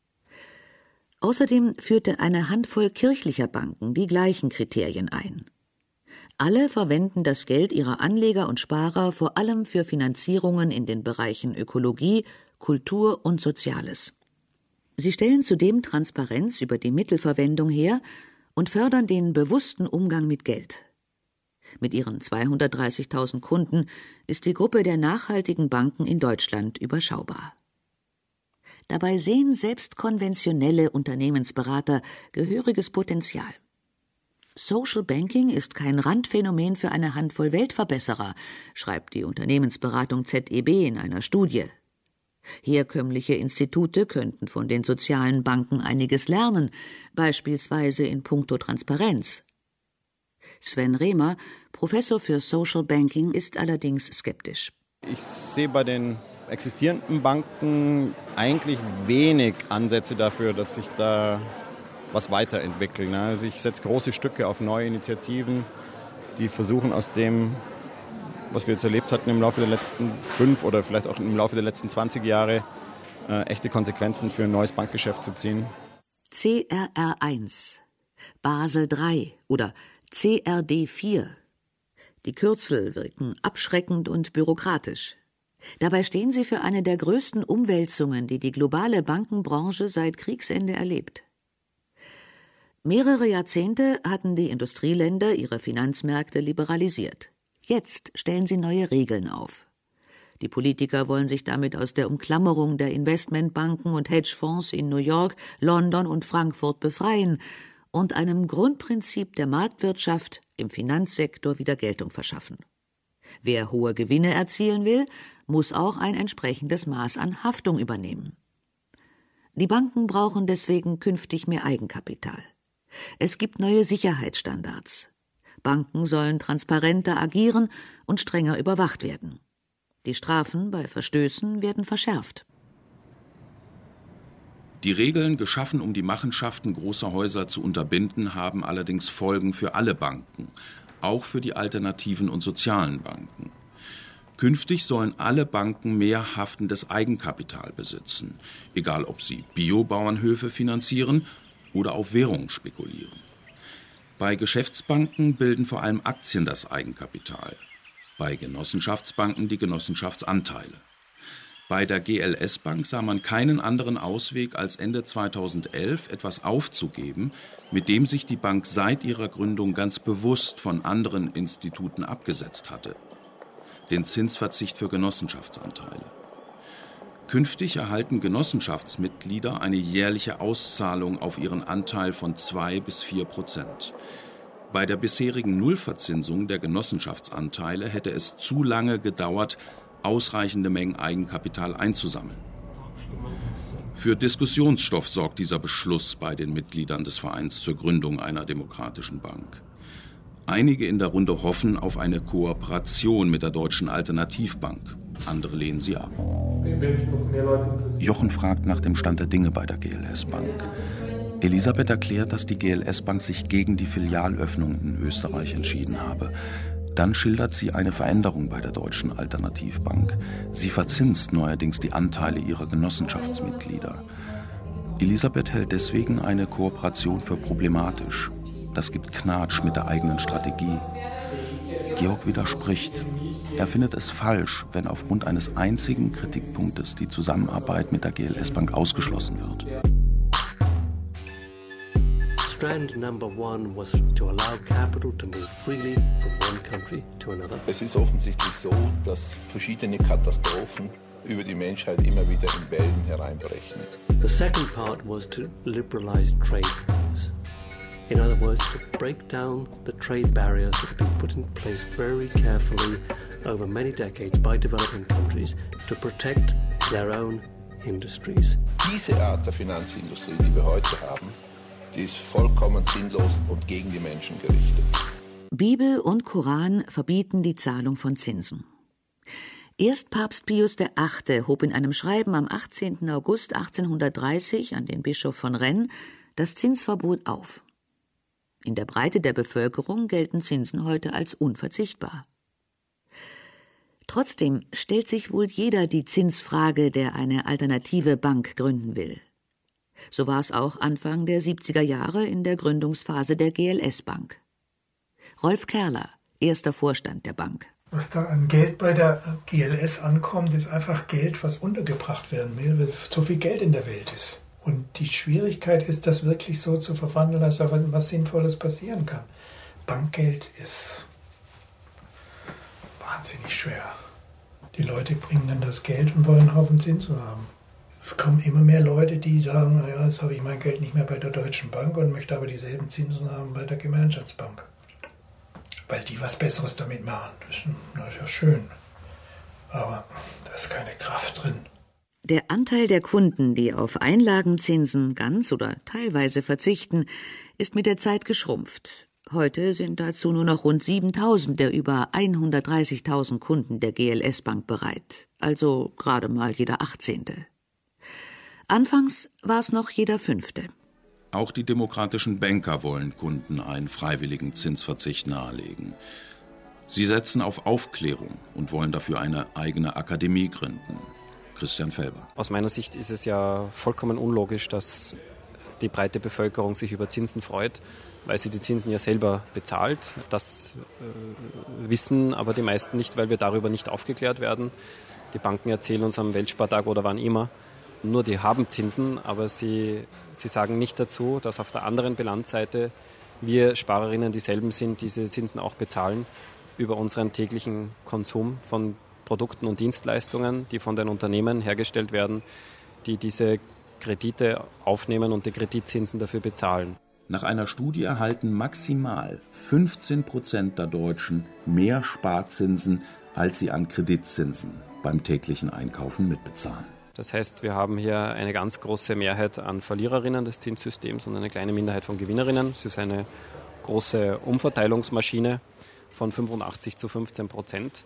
Außerdem führte eine Handvoll kirchlicher Banken die gleichen Kriterien ein. Alle verwenden das Geld ihrer Anleger und Sparer vor allem für Finanzierungen in den Bereichen Ökologie, Kultur und Soziales. Sie stellen zudem Transparenz über die Mittelverwendung her und fördern den bewussten Umgang mit Geld. Mit ihren zweihundertdreißigtausend Kunden ist die Gruppe der nachhaltigen Banken in Deutschland überschaubar. Dabei sehen selbst konventionelle Unternehmensberater gehöriges Potenzial. Social Banking ist kein Randphänomen für eine Handvoll Weltverbesserer, schreibt die Unternehmensberatung Z E B in einer Studie. Herkömmliche Institute könnten von den sozialen Banken einiges lernen, beispielsweise in puncto Transparenz. Sven Rehmer, Professor für Social Banking, ist allerdings skeptisch. Ich sehe bei den existierenden Banken eigentlich wenig Ansätze dafür, dass sich da was weiterentwickelt. Also ich setze große Stücke auf neue Initiativen, die versuchen aus dem, was wir jetzt erlebt hatten im Laufe der letzten fünf oder vielleicht auch im Laufe der letzten zwanzig Jahre, äh, echte Konsequenzen für ein neues Bankgeschäft zu ziehen. C R R eins, Basel drei oder C R D vier. Die Kürzel wirken abschreckend und bürokratisch. Dabei stehen sie für eine der größten Umwälzungen, die die globale Bankenbranche seit Kriegsende erlebt. Mehrere Jahrzehnte hatten die Industrieländer ihre Finanzmärkte liberalisiert. Jetzt stellen sie neue Regeln auf. Die Politiker wollen sich damit aus der Umklammerung der Investmentbanken und Hedgefonds in New York, London und Frankfurt befreien und einem Grundprinzip der Marktwirtschaft im Finanzsektor wieder Geltung verschaffen. Wer hohe Gewinne erzielen will, muss auch ein entsprechendes Maß an Haftung übernehmen. Die Banken brauchen deswegen künftig mehr Eigenkapital. Es gibt neue Sicherheitsstandards. Banken sollen transparenter agieren und strenger überwacht werden. Die Strafen bei Verstößen werden verschärft. Die Regeln, geschaffen, um die Machenschaften großer Häuser zu unterbinden, haben allerdings Folgen für alle Banken, auch für die alternativen und sozialen Banken. Künftig sollen alle Banken mehr haftendes Eigenkapital besitzen, egal ob sie Biobauernhöfe finanzieren oder auf Währungen spekulieren. Bei Geschäftsbanken bilden vor allem Aktien das Eigenkapital, bei Genossenschaftsbanken die Genossenschaftsanteile. Bei der G L S-Bank sah man keinen anderen Ausweg, als Ende zweitausendelf etwas aufzugeben, mit dem sich die Bank seit ihrer Gründung ganz bewusst von anderen Instituten abgesetzt hatte: den Zinsverzicht für Genossenschaftsanteile. Künftig erhalten Genossenschaftsmitglieder eine jährliche Auszahlung auf ihren Anteil von zwei bis vier Prozent. Bei der bisherigen Nullverzinsung der Genossenschaftsanteile hätte es zu lange gedauert, ausreichende Mengen Eigenkapital einzusammeln. Für Diskussionsstoff sorgt dieser Beschluss bei den Mitgliedern des Vereins zur Gründung einer demokratischen Bank. Einige in der Runde hoffen auf eine Kooperation mit der Deutschen Alternativbank. Andere lehnen sie ab. Jochen fragt nach dem Stand der Dinge bei der G L S-Bank. Elisabeth erklärt, dass die G L S-Bank sich gegen die Filialöffnung in Österreich entschieden habe. Dann schildert sie eine Veränderung bei der Deutschen Alternativbank. Sie verzinst neuerdings die Anteile ihrer Genossenschaftsmitglieder. Elisabeth hält deswegen eine Kooperation für problematisch. Das gibt Knatsch mit der eigenen Strategie. Georg widerspricht. Er findet es falsch, wenn aufgrund eines einzigen Kritikpunktes die Zusammenarbeit mit der G L S-Bank ausgeschlossen wird. Strand number one was to allow capital to move freely from one country to another. Es ist offensichtlich so, dass verschiedene Katastrophen über die Menschheit immer wieder in Wellen hereinbrechen. The second part was to liberalize trade flows. In other words, to break down the trade barriers that have been put in place very carefully over many decades by developing countries to protect their own industries. Diese Art der Finanzindustrie, die wir heute haben, die ist vollkommen sinnlos und gegen die Menschen gerichtet. Bibel und Koran verbieten die Zahlung von Zinsen. Erst Papst Pius der Achte hob in einem Schreiben am achtzehnten August achtzehnhundertdreißig an den Bischof von Rennes das Zinsverbot auf. In der Breite der Bevölkerung gelten Zinsen heute als unverzichtbar. Trotzdem stellt sich wohl jeder die Zinsfrage, der eine alternative Bank gründen will. So war es auch Anfang der siebziger Jahre in der Gründungsphase der G L S-Bank. Rolf Kerler, erster Vorstand der Bank. Was da an Geld bei der G L S ankommt, ist einfach Geld, was untergebracht werden will, weil so viel Geld in der Welt ist. Und die Schwierigkeit ist, das wirklich so zu verwandeln, dass da was Sinnvolles passieren kann. Bankgeld ist wahnsinnig schwer. Die Leute bringen dann das Geld und wollen einen Haufen Zinsen haben. Es kommen immer mehr Leute, die sagen, naja, jetzt habe ich mein Geld nicht mehr bei der Deutschen Bank und möchte aber dieselben Zinsen haben bei der Gemeinschaftsbank. Weil die was Besseres damit machen. Das ist, das ist ja schön. Aber da ist keine Kraft drin. Der Anteil der Kunden, die auf Einlagenzinsen ganz oder teilweise verzichten, ist mit der Zeit geschrumpft. Heute sind dazu nur noch rund siebentausend der über hundertdreißigtausend Kunden der G L S-Bank bereit. Also gerade mal jeder achtzehnte. Anfangs war es noch jeder Fünfte. Auch die demokratischen Banker wollen Kunden einen freiwilligen Zinsverzicht nahelegen. Sie setzen auf Aufklärung und wollen dafür eine eigene Akademie gründen. Christian Felber. Aus meiner Sicht ist es ja vollkommen unlogisch, dass die breite Bevölkerung sich über Zinsen freut, weil sie die Zinsen ja selber bezahlt. Das äh, wissen aber die meisten nicht, weil wir darüber nicht aufgeklärt werden. Die Banken erzählen uns am Weltspartag oder wann immer, nur die haben Zinsen, aber sie, sie sagen nicht dazu, dass auf der anderen Bilanzseite wir Sparerinnen dieselben sind, diese Zinsen auch bezahlen über unseren täglichen Konsum von Produkten und Dienstleistungen, die von den Unternehmen hergestellt werden, die diese Kredite aufnehmen und die Kreditzinsen dafür bezahlen. Nach einer Studie erhalten maximal fünfzehn Prozent der Deutschen mehr Sparzinsen, als sie an Kreditzinsen beim täglichen Einkaufen mitbezahlen. Das heißt, wir haben hier eine ganz große Mehrheit an Verliererinnen des Zinssystems und eine kleine Minderheit von Gewinnerinnen. Es ist eine große Umverteilungsmaschine von fünfundachtzig zu fünfzehn Prozent.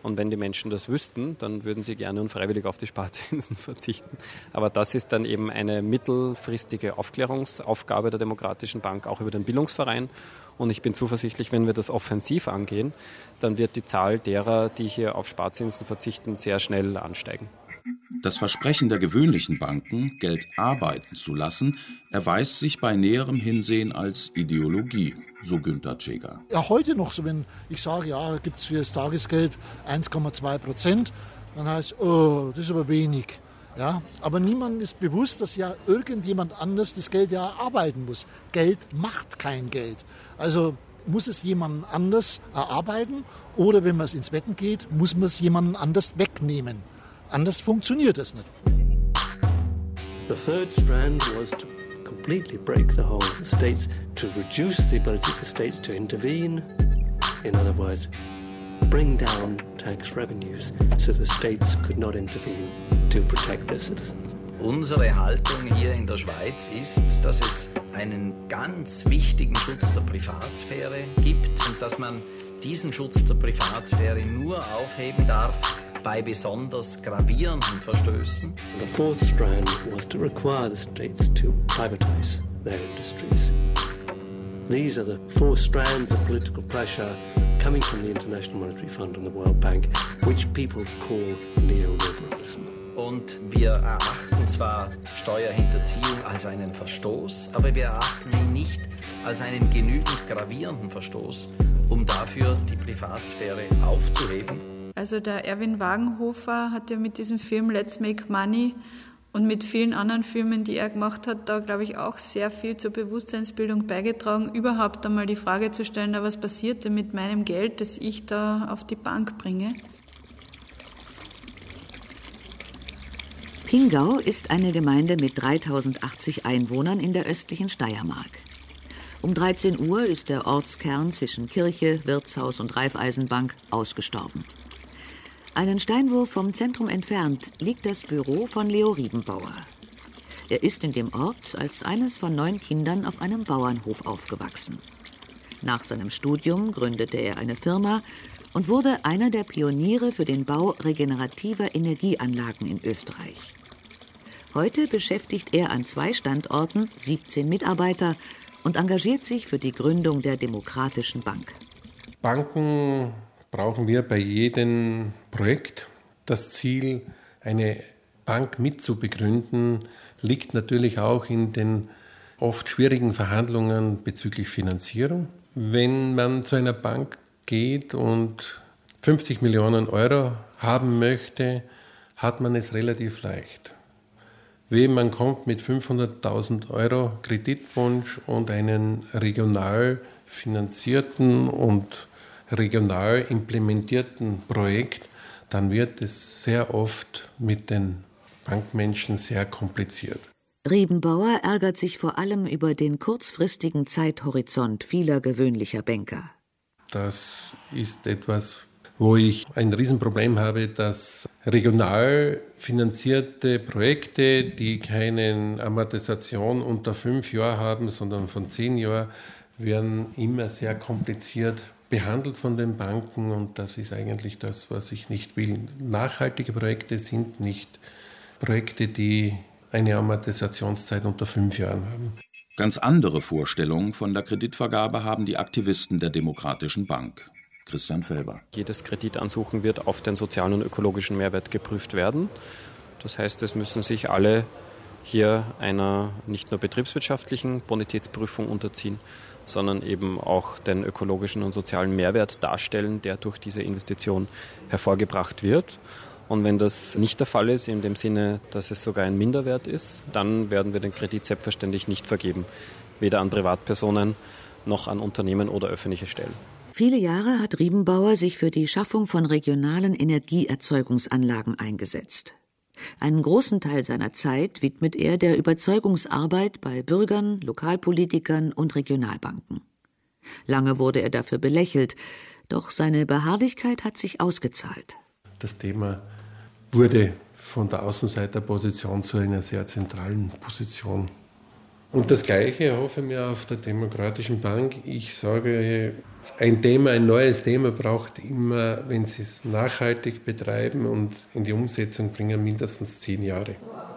Und wenn die Menschen das wüssten, dann würden sie gerne und freiwillig auf die Sparzinsen verzichten. Aber das ist dann eben eine mittelfristige Aufklärungsaufgabe der Demokratischen Bank, auch über den Bildungsverein. Und ich bin zuversichtlich, wenn wir das offensiv angehen, dann wird die Zahl derer, die hier auf Sparzinsen verzichten, sehr schnell ansteigen. Das Versprechen der gewöhnlichen Banken, Geld arbeiten zu lassen, erweist sich bei näherem Hinsehen als Ideologie, so Günter Tschäger. Ja, heute noch so, wenn ich sage, ja, gibt es für das Tagesgeld eins Komma zwei Prozent, dann heißt es, oh, das ist aber wenig. Ja, aber niemandem ist bewusst, dass ja irgendjemand anders das Geld ja erarbeiten muss. Geld macht kein Geld. Also muss es jemand anders erarbeiten oder wenn man es ins Wetten geht, muss man es jemandem anders wegnehmen. Anders funktioniert es nicht. The third strand was to completely break the whole of the states, to reduce the ability of the states to intervene. In other words, bring down tax revenues so the states could not intervene to protect their citizens. Unsere Haltung hier in der Schweiz ist, dass es einen ganz wichtigen Schutz der Privatsphäre gibt und dass man diesen Schutz der Privatsphäre nur aufheben darf bei besonders gravierenden Verstößen. The fourth strand was to require the states to privatize their industries. These are the four strands of political pressure coming from the International Monetary Fund and the World Bank, which people call neoliberalism. Und wir erachten zwar Steuerhinterziehung als einen Verstoß, aber wir erachten ihn nicht als einen genügend gravierenden Verstoß, um dafür die Privatsphäre aufzuheben. Also der Erwin Wagenhofer hat ja mit diesem Film Let's Make Money und mit vielen anderen Filmen, die er gemacht hat, da glaube ich auch sehr viel zur Bewusstseinsbildung beigetragen, überhaupt einmal die Frage zu stellen, na, was passiert denn mit meinem Geld, das ich da auf die Bank bringe? Pingau ist eine Gemeinde mit dreitausendachtzig Einwohnern in der östlichen Steiermark. Um dreizehn Uhr ist der Ortskern zwischen Kirche, Wirtshaus und Raiffeisenbank ausgestorben. Einen Steinwurf vom Zentrum entfernt liegt das Büro von Leo Riebenbauer. Er ist in dem Ort als eines von neun Kindern auf einem Bauernhof aufgewachsen. Nach seinem Studium gründete er eine Firma und wurde einer der Pioniere für den Bau regenerativer Energieanlagen in Österreich. Heute beschäftigt er an zwei Standorten siebzehn Mitarbeiter und engagiert sich für die Gründung der Demokratischen Bank. Banken brauchen wir bei jedem Projekt. Das Ziel, eine Bank mitzubegründen, liegt natürlich auch in den oft schwierigen Verhandlungen bezüglich Finanzierung. Wenn man zu einer Bank geht und fünfzig Millionen Euro haben möchte, hat man es relativ leicht. Wenn man kommt mit fünfhunderttausend Euro Kreditwunsch und einen regional finanzierten und regional implementierten Projekt, dann wird es sehr oft mit den Bankmenschen sehr kompliziert. Riebenbauer ärgert sich vor allem über den kurzfristigen Zeithorizont vieler gewöhnlicher Banker. Das ist etwas, wo ich ein Riesenproblem habe, dass regional finanzierte Projekte, die keine Amortisation unter fünf Jahren haben, sondern von zehn Jahren, werden immer sehr kompliziert behandelt von den Banken und das ist eigentlich das, was ich nicht will. Nachhaltige Projekte sind nicht Projekte, die eine Amortisationszeit unter fünf Jahren haben. Ganz andere Vorstellungen von der Kreditvergabe haben die Aktivisten der Demokratischen Bank. Christian Felber. Jedes Kreditansuchen wird auf den sozialen und ökologischen Mehrwert geprüft werden. Das heißt, es müssen sich alle hier einer nicht nur betriebswirtschaftlichen Bonitätsprüfung unterziehen, sondern eben auch den ökologischen und sozialen Mehrwert darstellen, der durch diese Investition hervorgebracht wird. Und wenn das nicht der Fall ist, in dem Sinne, dass es sogar ein Minderwert ist, dann werden wir den Kredit selbstverständlich nicht vergeben, weder an Privatpersonen noch an Unternehmen oder öffentliche Stellen. Viele Jahre hat Riebenbauer sich für die Schaffung von regionalen Energieerzeugungsanlagen eingesetzt. Einen großen Teil seiner Zeit widmet er der Überzeugungsarbeit bei Bürgern, Lokalpolitikern und Regionalbanken. Lange wurde er dafür belächelt, doch seine Beharrlichkeit hat sich ausgezahlt. Das Thema wurde von der Außenseiterposition zu einer sehr zentralen Position Und das Gleiche erhoffe ich mir auf der Demokratischen Bank. Ich sage, ein Thema, ein neues Thema braucht immer, wenn Sie es nachhaltig betreiben und in die Umsetzung bringen, mindestens zehn Jahre.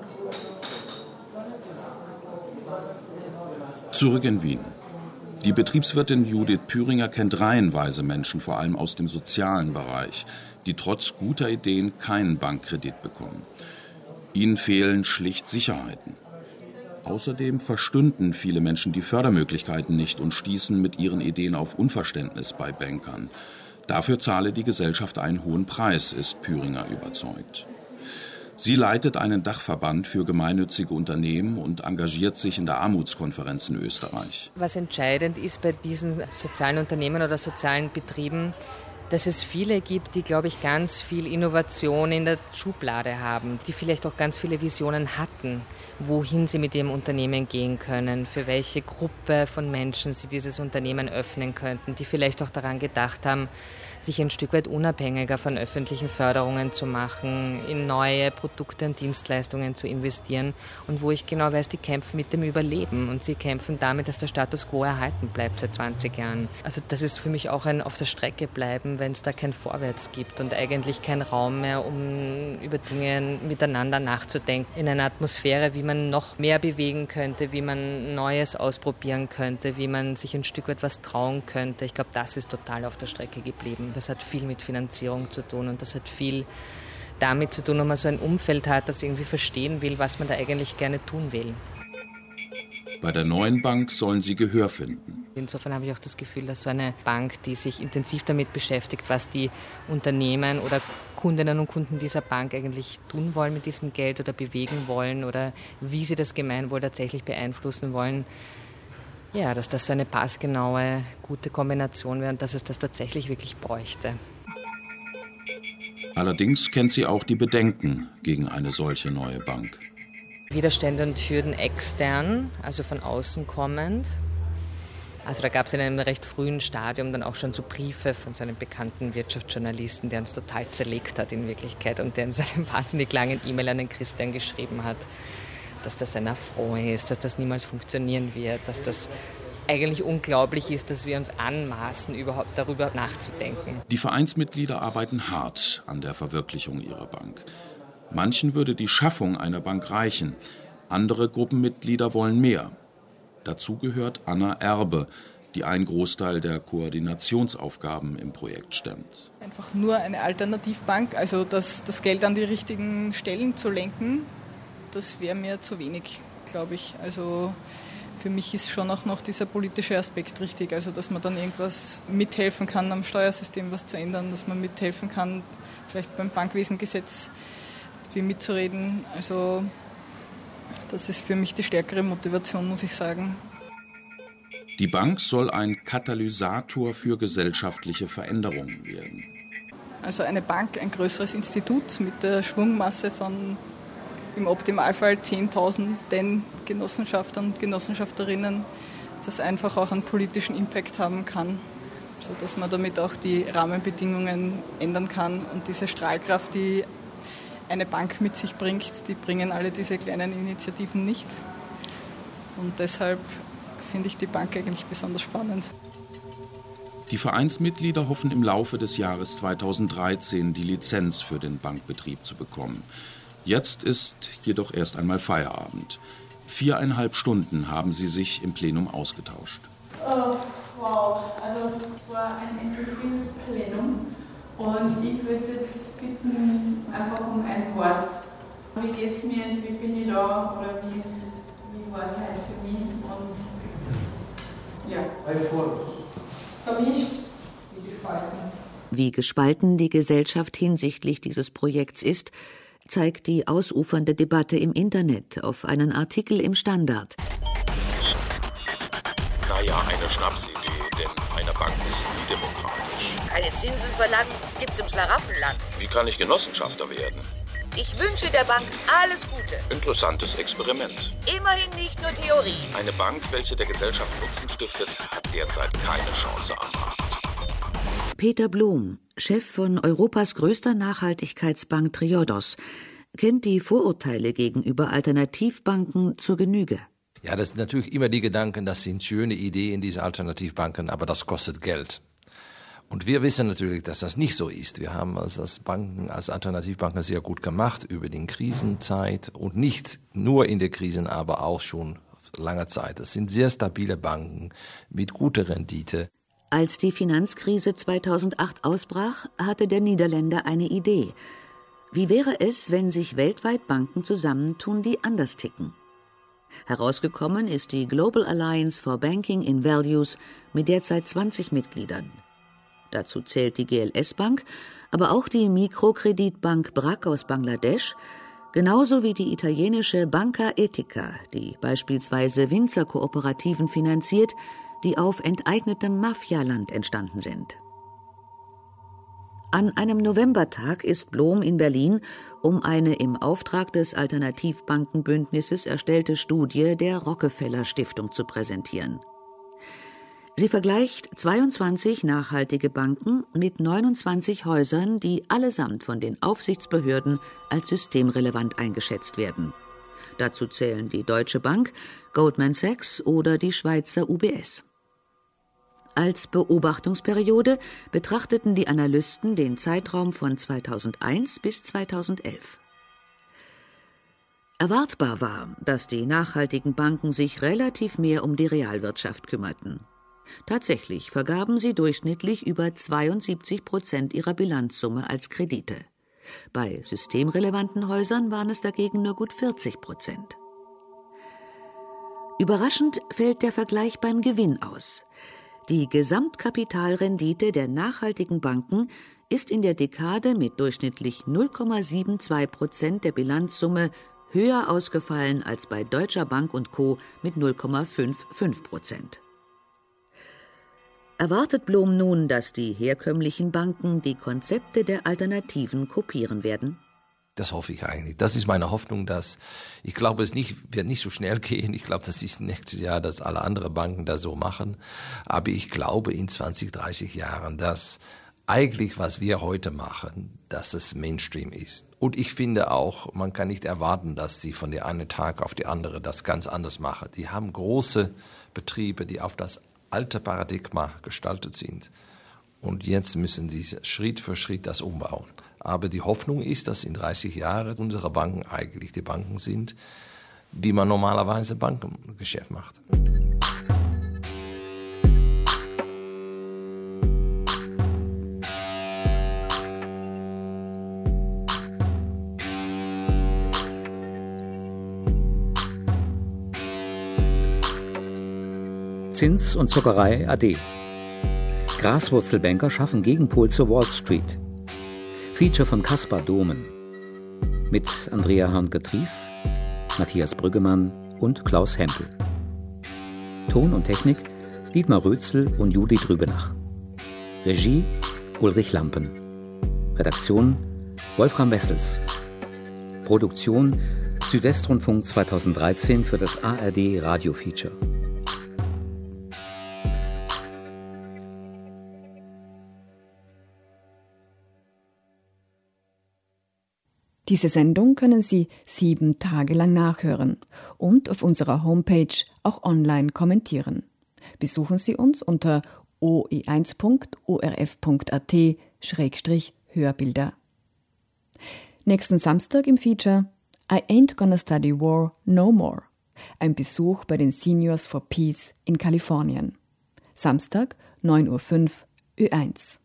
Zurück in Wien. Die Betriebswirtin Judith Püringer kennt reihenweise Menschen, vor allem aus dem sozialen Bereich, die trotz guter Ideen keinen Bankkredit bekommen. Ihnen fehlen schlicht Sicherheiten. Außerdem verstünden viele Menschen die Fördermöglichkeiten nicht und stießen mit ihren Ideen auf Unverständnis bei Bankern. Dafür zahle die Gesellschaft einen hohen Preis, ist Püringer überzeugt. Sie leitet einen Dachverband für gemeinnützige Unternehmen und engagiert sich in der Armutskonferenz in Österreich. Was entscheidend ist bei diesen sozialen Unternehmen oder sozialen Betrieben, dass es viele gibt, die, glaube ich, ganz viel Innovation in der Schublade haben, die vielleicht auch ganz viele Visionen hatten, wohin sie mit ihrem Unternehmen gehen können, für welche Gruppe von Menschen sie dieses Unternehmen öffnen könnten, die vielleicht auch daran gedacht haben, sich ein Stück weit unabhängiger von öffentlichen Förderungen zu machen, in neue Produkte und Dienstleistungen zu investieren und wo ich genau weiß, die kämpfen mit dem Überleben und sie kämpfen damit, dass der Status quo erhalten bleibt seit zwanzig Jahren. Also das ist für mich auch ein auf der Strecke bleiben, wenn es da kein Vorwärts gibt und eigentlich kein Raum mehr, um über Dinge miteinander nachzudenken, in einer Atmosphäre, wie man noch mehr bewegen könnte, wie man Neues ausprobieren könnte, wie man sich ein Stück weit was trauen könnte. Ich glaube, das ist total auf der Strecke geblieben. Das hat viel mit Finanzierung zu tun und das hat viel damit zu tun, wenn man so ein Umfeld hat, das irgendwie verstehen will, was man da eigentlich gerne tun will. Bei der neuen Bank sollen sie Gehör finden. Insofern habe ich auch das Gefühl, dass so eine Bank, die sich intensiv damit beschäftigt, was die Unternehmen oder Kundinnen und Kunden dieser Bank eigentlich tun wollen mit diesem Geld oder bewegen wollen oder wie sie das Gemeinwohl tatsächlich beeinflussen wollen, ja, dass das so eine passgenaue, gute Kombination wäre und dass es das tatsächlich wirklich bräuchte. Allerdings kennt sie auch die Bedenken gegen eine solche neue Bank. Widerstände und Hürden extern, also von außen kommend. Also da gab es in einem recht frühen Stadium dann auch schon so Briefe von so einem bekannten Wirtschaftsjournalisten, der uns total zerlegt hat in Wirklichkeit und der in seinem wahnsinnig langen E-Mail an den Christian geschrieben hat, dass das ein Affront ist, dass das niemals funktionieren wird, dass das eigentlich unglaublich ist, dass wir uns anmaßen, überhaupt darüber nachzudenken. Die Vereinsmitglieder arbeiten hart an der Verwirklichung ihrer Bank. Manchen würde die Schaffung einer Bank reichen, andere Gruppenmitglieder wollen mehr. Dazu gehört Anna Erbe, die einen Großteil der Koordinationsaufgaben im Projekt stemmt. Einfach nur eine Alternativbank, also das, das Geld an die richtigen Stellen zu lenken, das wäre mir zu wenig, glaube ich. Also für mich ist schon auch noch dieser politische Aspekt richtig, also dass man dann irgendwas mithelfen kann, am Steuersystem was zu ändern, dass man mithelfen kann, vielleicht beim Bankwesengesetz mitzureden. Also das ist für mich die stärkere Motivation, muss ich sagen. Die Bank soll ein Katalysator für gesellschaftliche Veränderungen werden. Also eine Bank, ein größeres Institut mit der Schwungmasse von im Optimalfall zehntausenden Genossenschaftern und Genossenschafterinnen, das einfach auch einen politischen Impact haben kann, sodass man damit auch die Rahmenbedingungen ändern kann. Und diese Strahlkraft, die eine Bank mit sich bringt, die bringen alle diese kleinen Initiativen nicht. Und deshalb finde ich die Bank eigentlich besonders spannend. Die Vereinsmitglieder hoffen im Laufe des Jahres zweitausenddreizehn die Lizenz für den Bankbetrieb zu bekommen. Jetzt ist jedoch erst einmal Feierabend. Viereinhalb Stunden haben sie sich im Plenum ausgetauscht. Oh, wow, also es war ein intensives Plenum. Und ich würde jetzt bitten, einfach um ein Wort. Wie geht es mir jetzt, wie bin ich da oder wie, wie war es halt für mich? Und ja. Vermischt, wie gespalten. Wie gespalten die Gesellschaft hinsichtlich dieses Projekts ist, zeigt die ausufernde Debatte im Internet auf einen Artikel im Standard. Naja, eine Schnapsidee, denn eine Bank ist nie demokratisch. Keine Zinsen verlangen gibt's im Schlaraffenland. Wie kann ich Genossenschafter werden? Ich wünsche der Bank alles Gute. Interessantes Experiment. Immerhin nicht nur Theorie. Eine Bank, welche der Gesellschaft Nutzen stiftet, hat derzeit keine Chance am Markt. Peter Blum, Chef von Europas größter Nachhaltigkeitsbank Triodos, kennt die Vorurteile gegenüber Alternativbanken zur Genüge. Ja, das sind natürlich immer die Gedanken, das sind schöne Ideen, diese Alternativbanken, aber das kostet Geld. Und wir wissen natürlich, dass das nicht so ist. Wir haben es als Banken, als Alternativbanken sehr gut gemacht über die Krisenzeit und nicht nur in der Krise, aber auch schon lange Zeit. Das sind sehr stabile Banken mit guter Rendite. Als die Finanzkrise zweitausendacht ausbrach, hatte der Niederländer eine Idee. Wie wäre es, wenn sich weltweit Banken zusammentun, die anders ticken? Herausgekommen ist die Global Alliance for Banking in Values mit derzeit zwanzig Mitgliedern. Dazu zählt die G L S-Bank, aber auch die Mikrokreditbank B R A C aus Bangladesch, genauso wie die italienische Banca Etica, die beispielsweise Winzerkooperativen finanziert, die auf enteignetem Mafialand entstanden sind. An einem Novembertag ist Blom in Berlin, um eine im Auftrag des Alternativbankenbündnisses erstellte Studie der Rockefeller Stiftung zu präsentieren. Sie vergleicht zweiundzwanzig nachhaltige Banken mit neunundzwanzig Häusern, die allesamt von den Aufsichtsbehörden als systemrelevant eingeschätzt werden. Dazu zählen die Deutsche Bank, Goldman Sachs oder die Schweizer U B S. Als Beobachtungsperiode betrachteten die Analysten den Zeitraum von zweitausendeins bis zweitausendelf. Erwartbar war, dass die nachhaltigen Banken sich relativ mehr um die Realwirtschaft kümmerten. Tatsächlich vergaben sie durchschnittlich über zweiundsiebzig Prozent ihrer Bilanzsumme als Kredite. Bei systemrelevanten Häusern waren es dagegen nur gut vierzig Prozent. Überraschend fällt der Vergleich beim Gewinn aus. Die Gesamtkapitalrendite der nachhaltigen Banken ist in der Dekade mit durchschnittlich null Komma zweiundsiebzig Prozent der Bilanzsumme höher ausgefallen als bei Deutscher Bank und Co. mit null Komma fünfundfünfzig Prozent. Erwartet Blom nun, dass die herkömmlichen Banken die Konzepte der Alternativen kopieren werden? Das hoffe ich eigentlich. Das ist meine Hoffnung, dass, ich glaube, es nicht, wird nicht so schnell gehen. Ich glaube, das ist nächstes Jahr, dass alle anderen Banken das so machen. Aber ich glaube in zwanzig, dreißig Jahren, dass eigentlich, was wir heute machen, dass es Mainstream ist. Und ich finde auch, man kann nicht erwarten, dass die von der einen Tag auf die andere das ganz anders machen. Die haben große Betriebe, die auf das alte Paradigma gestaltet sind. Und jetzt müssen sie Schritt für Schritt das umbauen. Aber die Hoffnung ist, dass in dreißig Jahren unsere Banken eigentlich die Banken sind, wie man normalerweise Bankengeschäft macht. Zins und Zuckerei A D. Graswurzelbanker schaffen Gegenpol zur Wall Street. Feature von Kaspar Domen. Mit Andrea Hörnke-Tries, Matthias Brüggemann und Klaus Hempel. Ton und Technik Dietmar Rötzl und Judith Rübenach. Regie Ulrich Lampen. Redaktion Wolfram Wessels. Produktion Südwestrundfunk zweitausenddreizehn für das A R D Radio Feature. Diese Sendung können Sie sieben Tage lang nachhören und auf unserer Homepage auch online kommentieren. Besuchen Sie uns unter o e eins punkt o r f punkt a t schrägstrich Hörbilder. Nächsten Samstag im Feature I Ain't Gonna Study War No More. Ein Besuch bei den Seniors for Peace in Kalifornien. Samstag, neun Uhr fünf, Ö eins.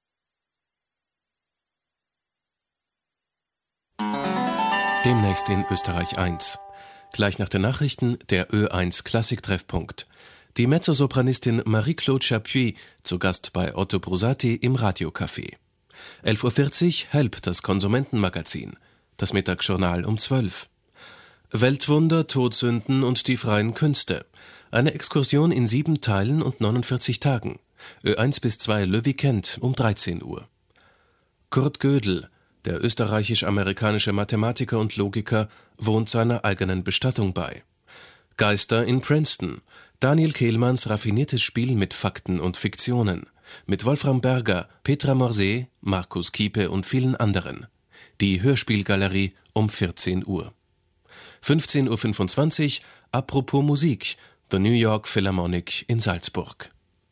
Demnächst in Österreich eins. Gleich nach den Nachrichten der Ö eins Klassiktreffpunkt. Die Mezzosopranistin Marie-Claude Chapuis zu Gast bei Otto Brusati im Radiocafé. elf Uhr vierzig Help, das Konsumentenmagazin. Das Mittagsjournal um zwölf. Weltwunder, Todsünden und die freien Künste. Eine Exkursion in sieben Teilen und neunundvierzig Tagen. Ö eins bis zwei Le Weekend um dreizehn Uhr. Kurt Gödel, der österreichisch-amerikanische Mathematiker und Logiker, wohnt seiner eigenen Bestattung bei. Geister in Princeton. Daniel Kehlmanns raffiniertes Spiel mit Fakten und Fiktionen. Mit Wolfram Berger, Petra Morsey, Markus Kiepe und vielen anderen. Die Hörspielgalerie um vierzehn Uhr. fünfzehn Uhr fünfundzwanzig Apropos Musik, The New York Philharmonic in Salzburg.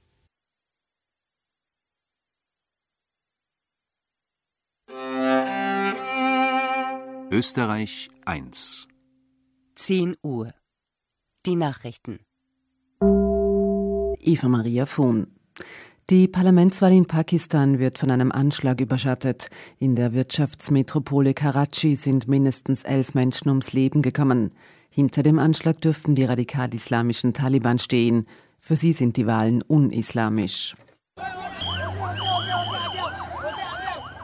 Österreich eins. zehn Uhr. Die Nachrichten. Eva Maria Vohn. Die Parlamentswahl in Pakistan wird von einem Anschlag überschattet. In der Wirtschaftsmetropole Karachi sind mindestens elf Menschen ums Leben gekommen. Hinter dem Anschlag dürften die radikal-islamischen Taliban stehen. Für sie sind die Wahlen unislamisch.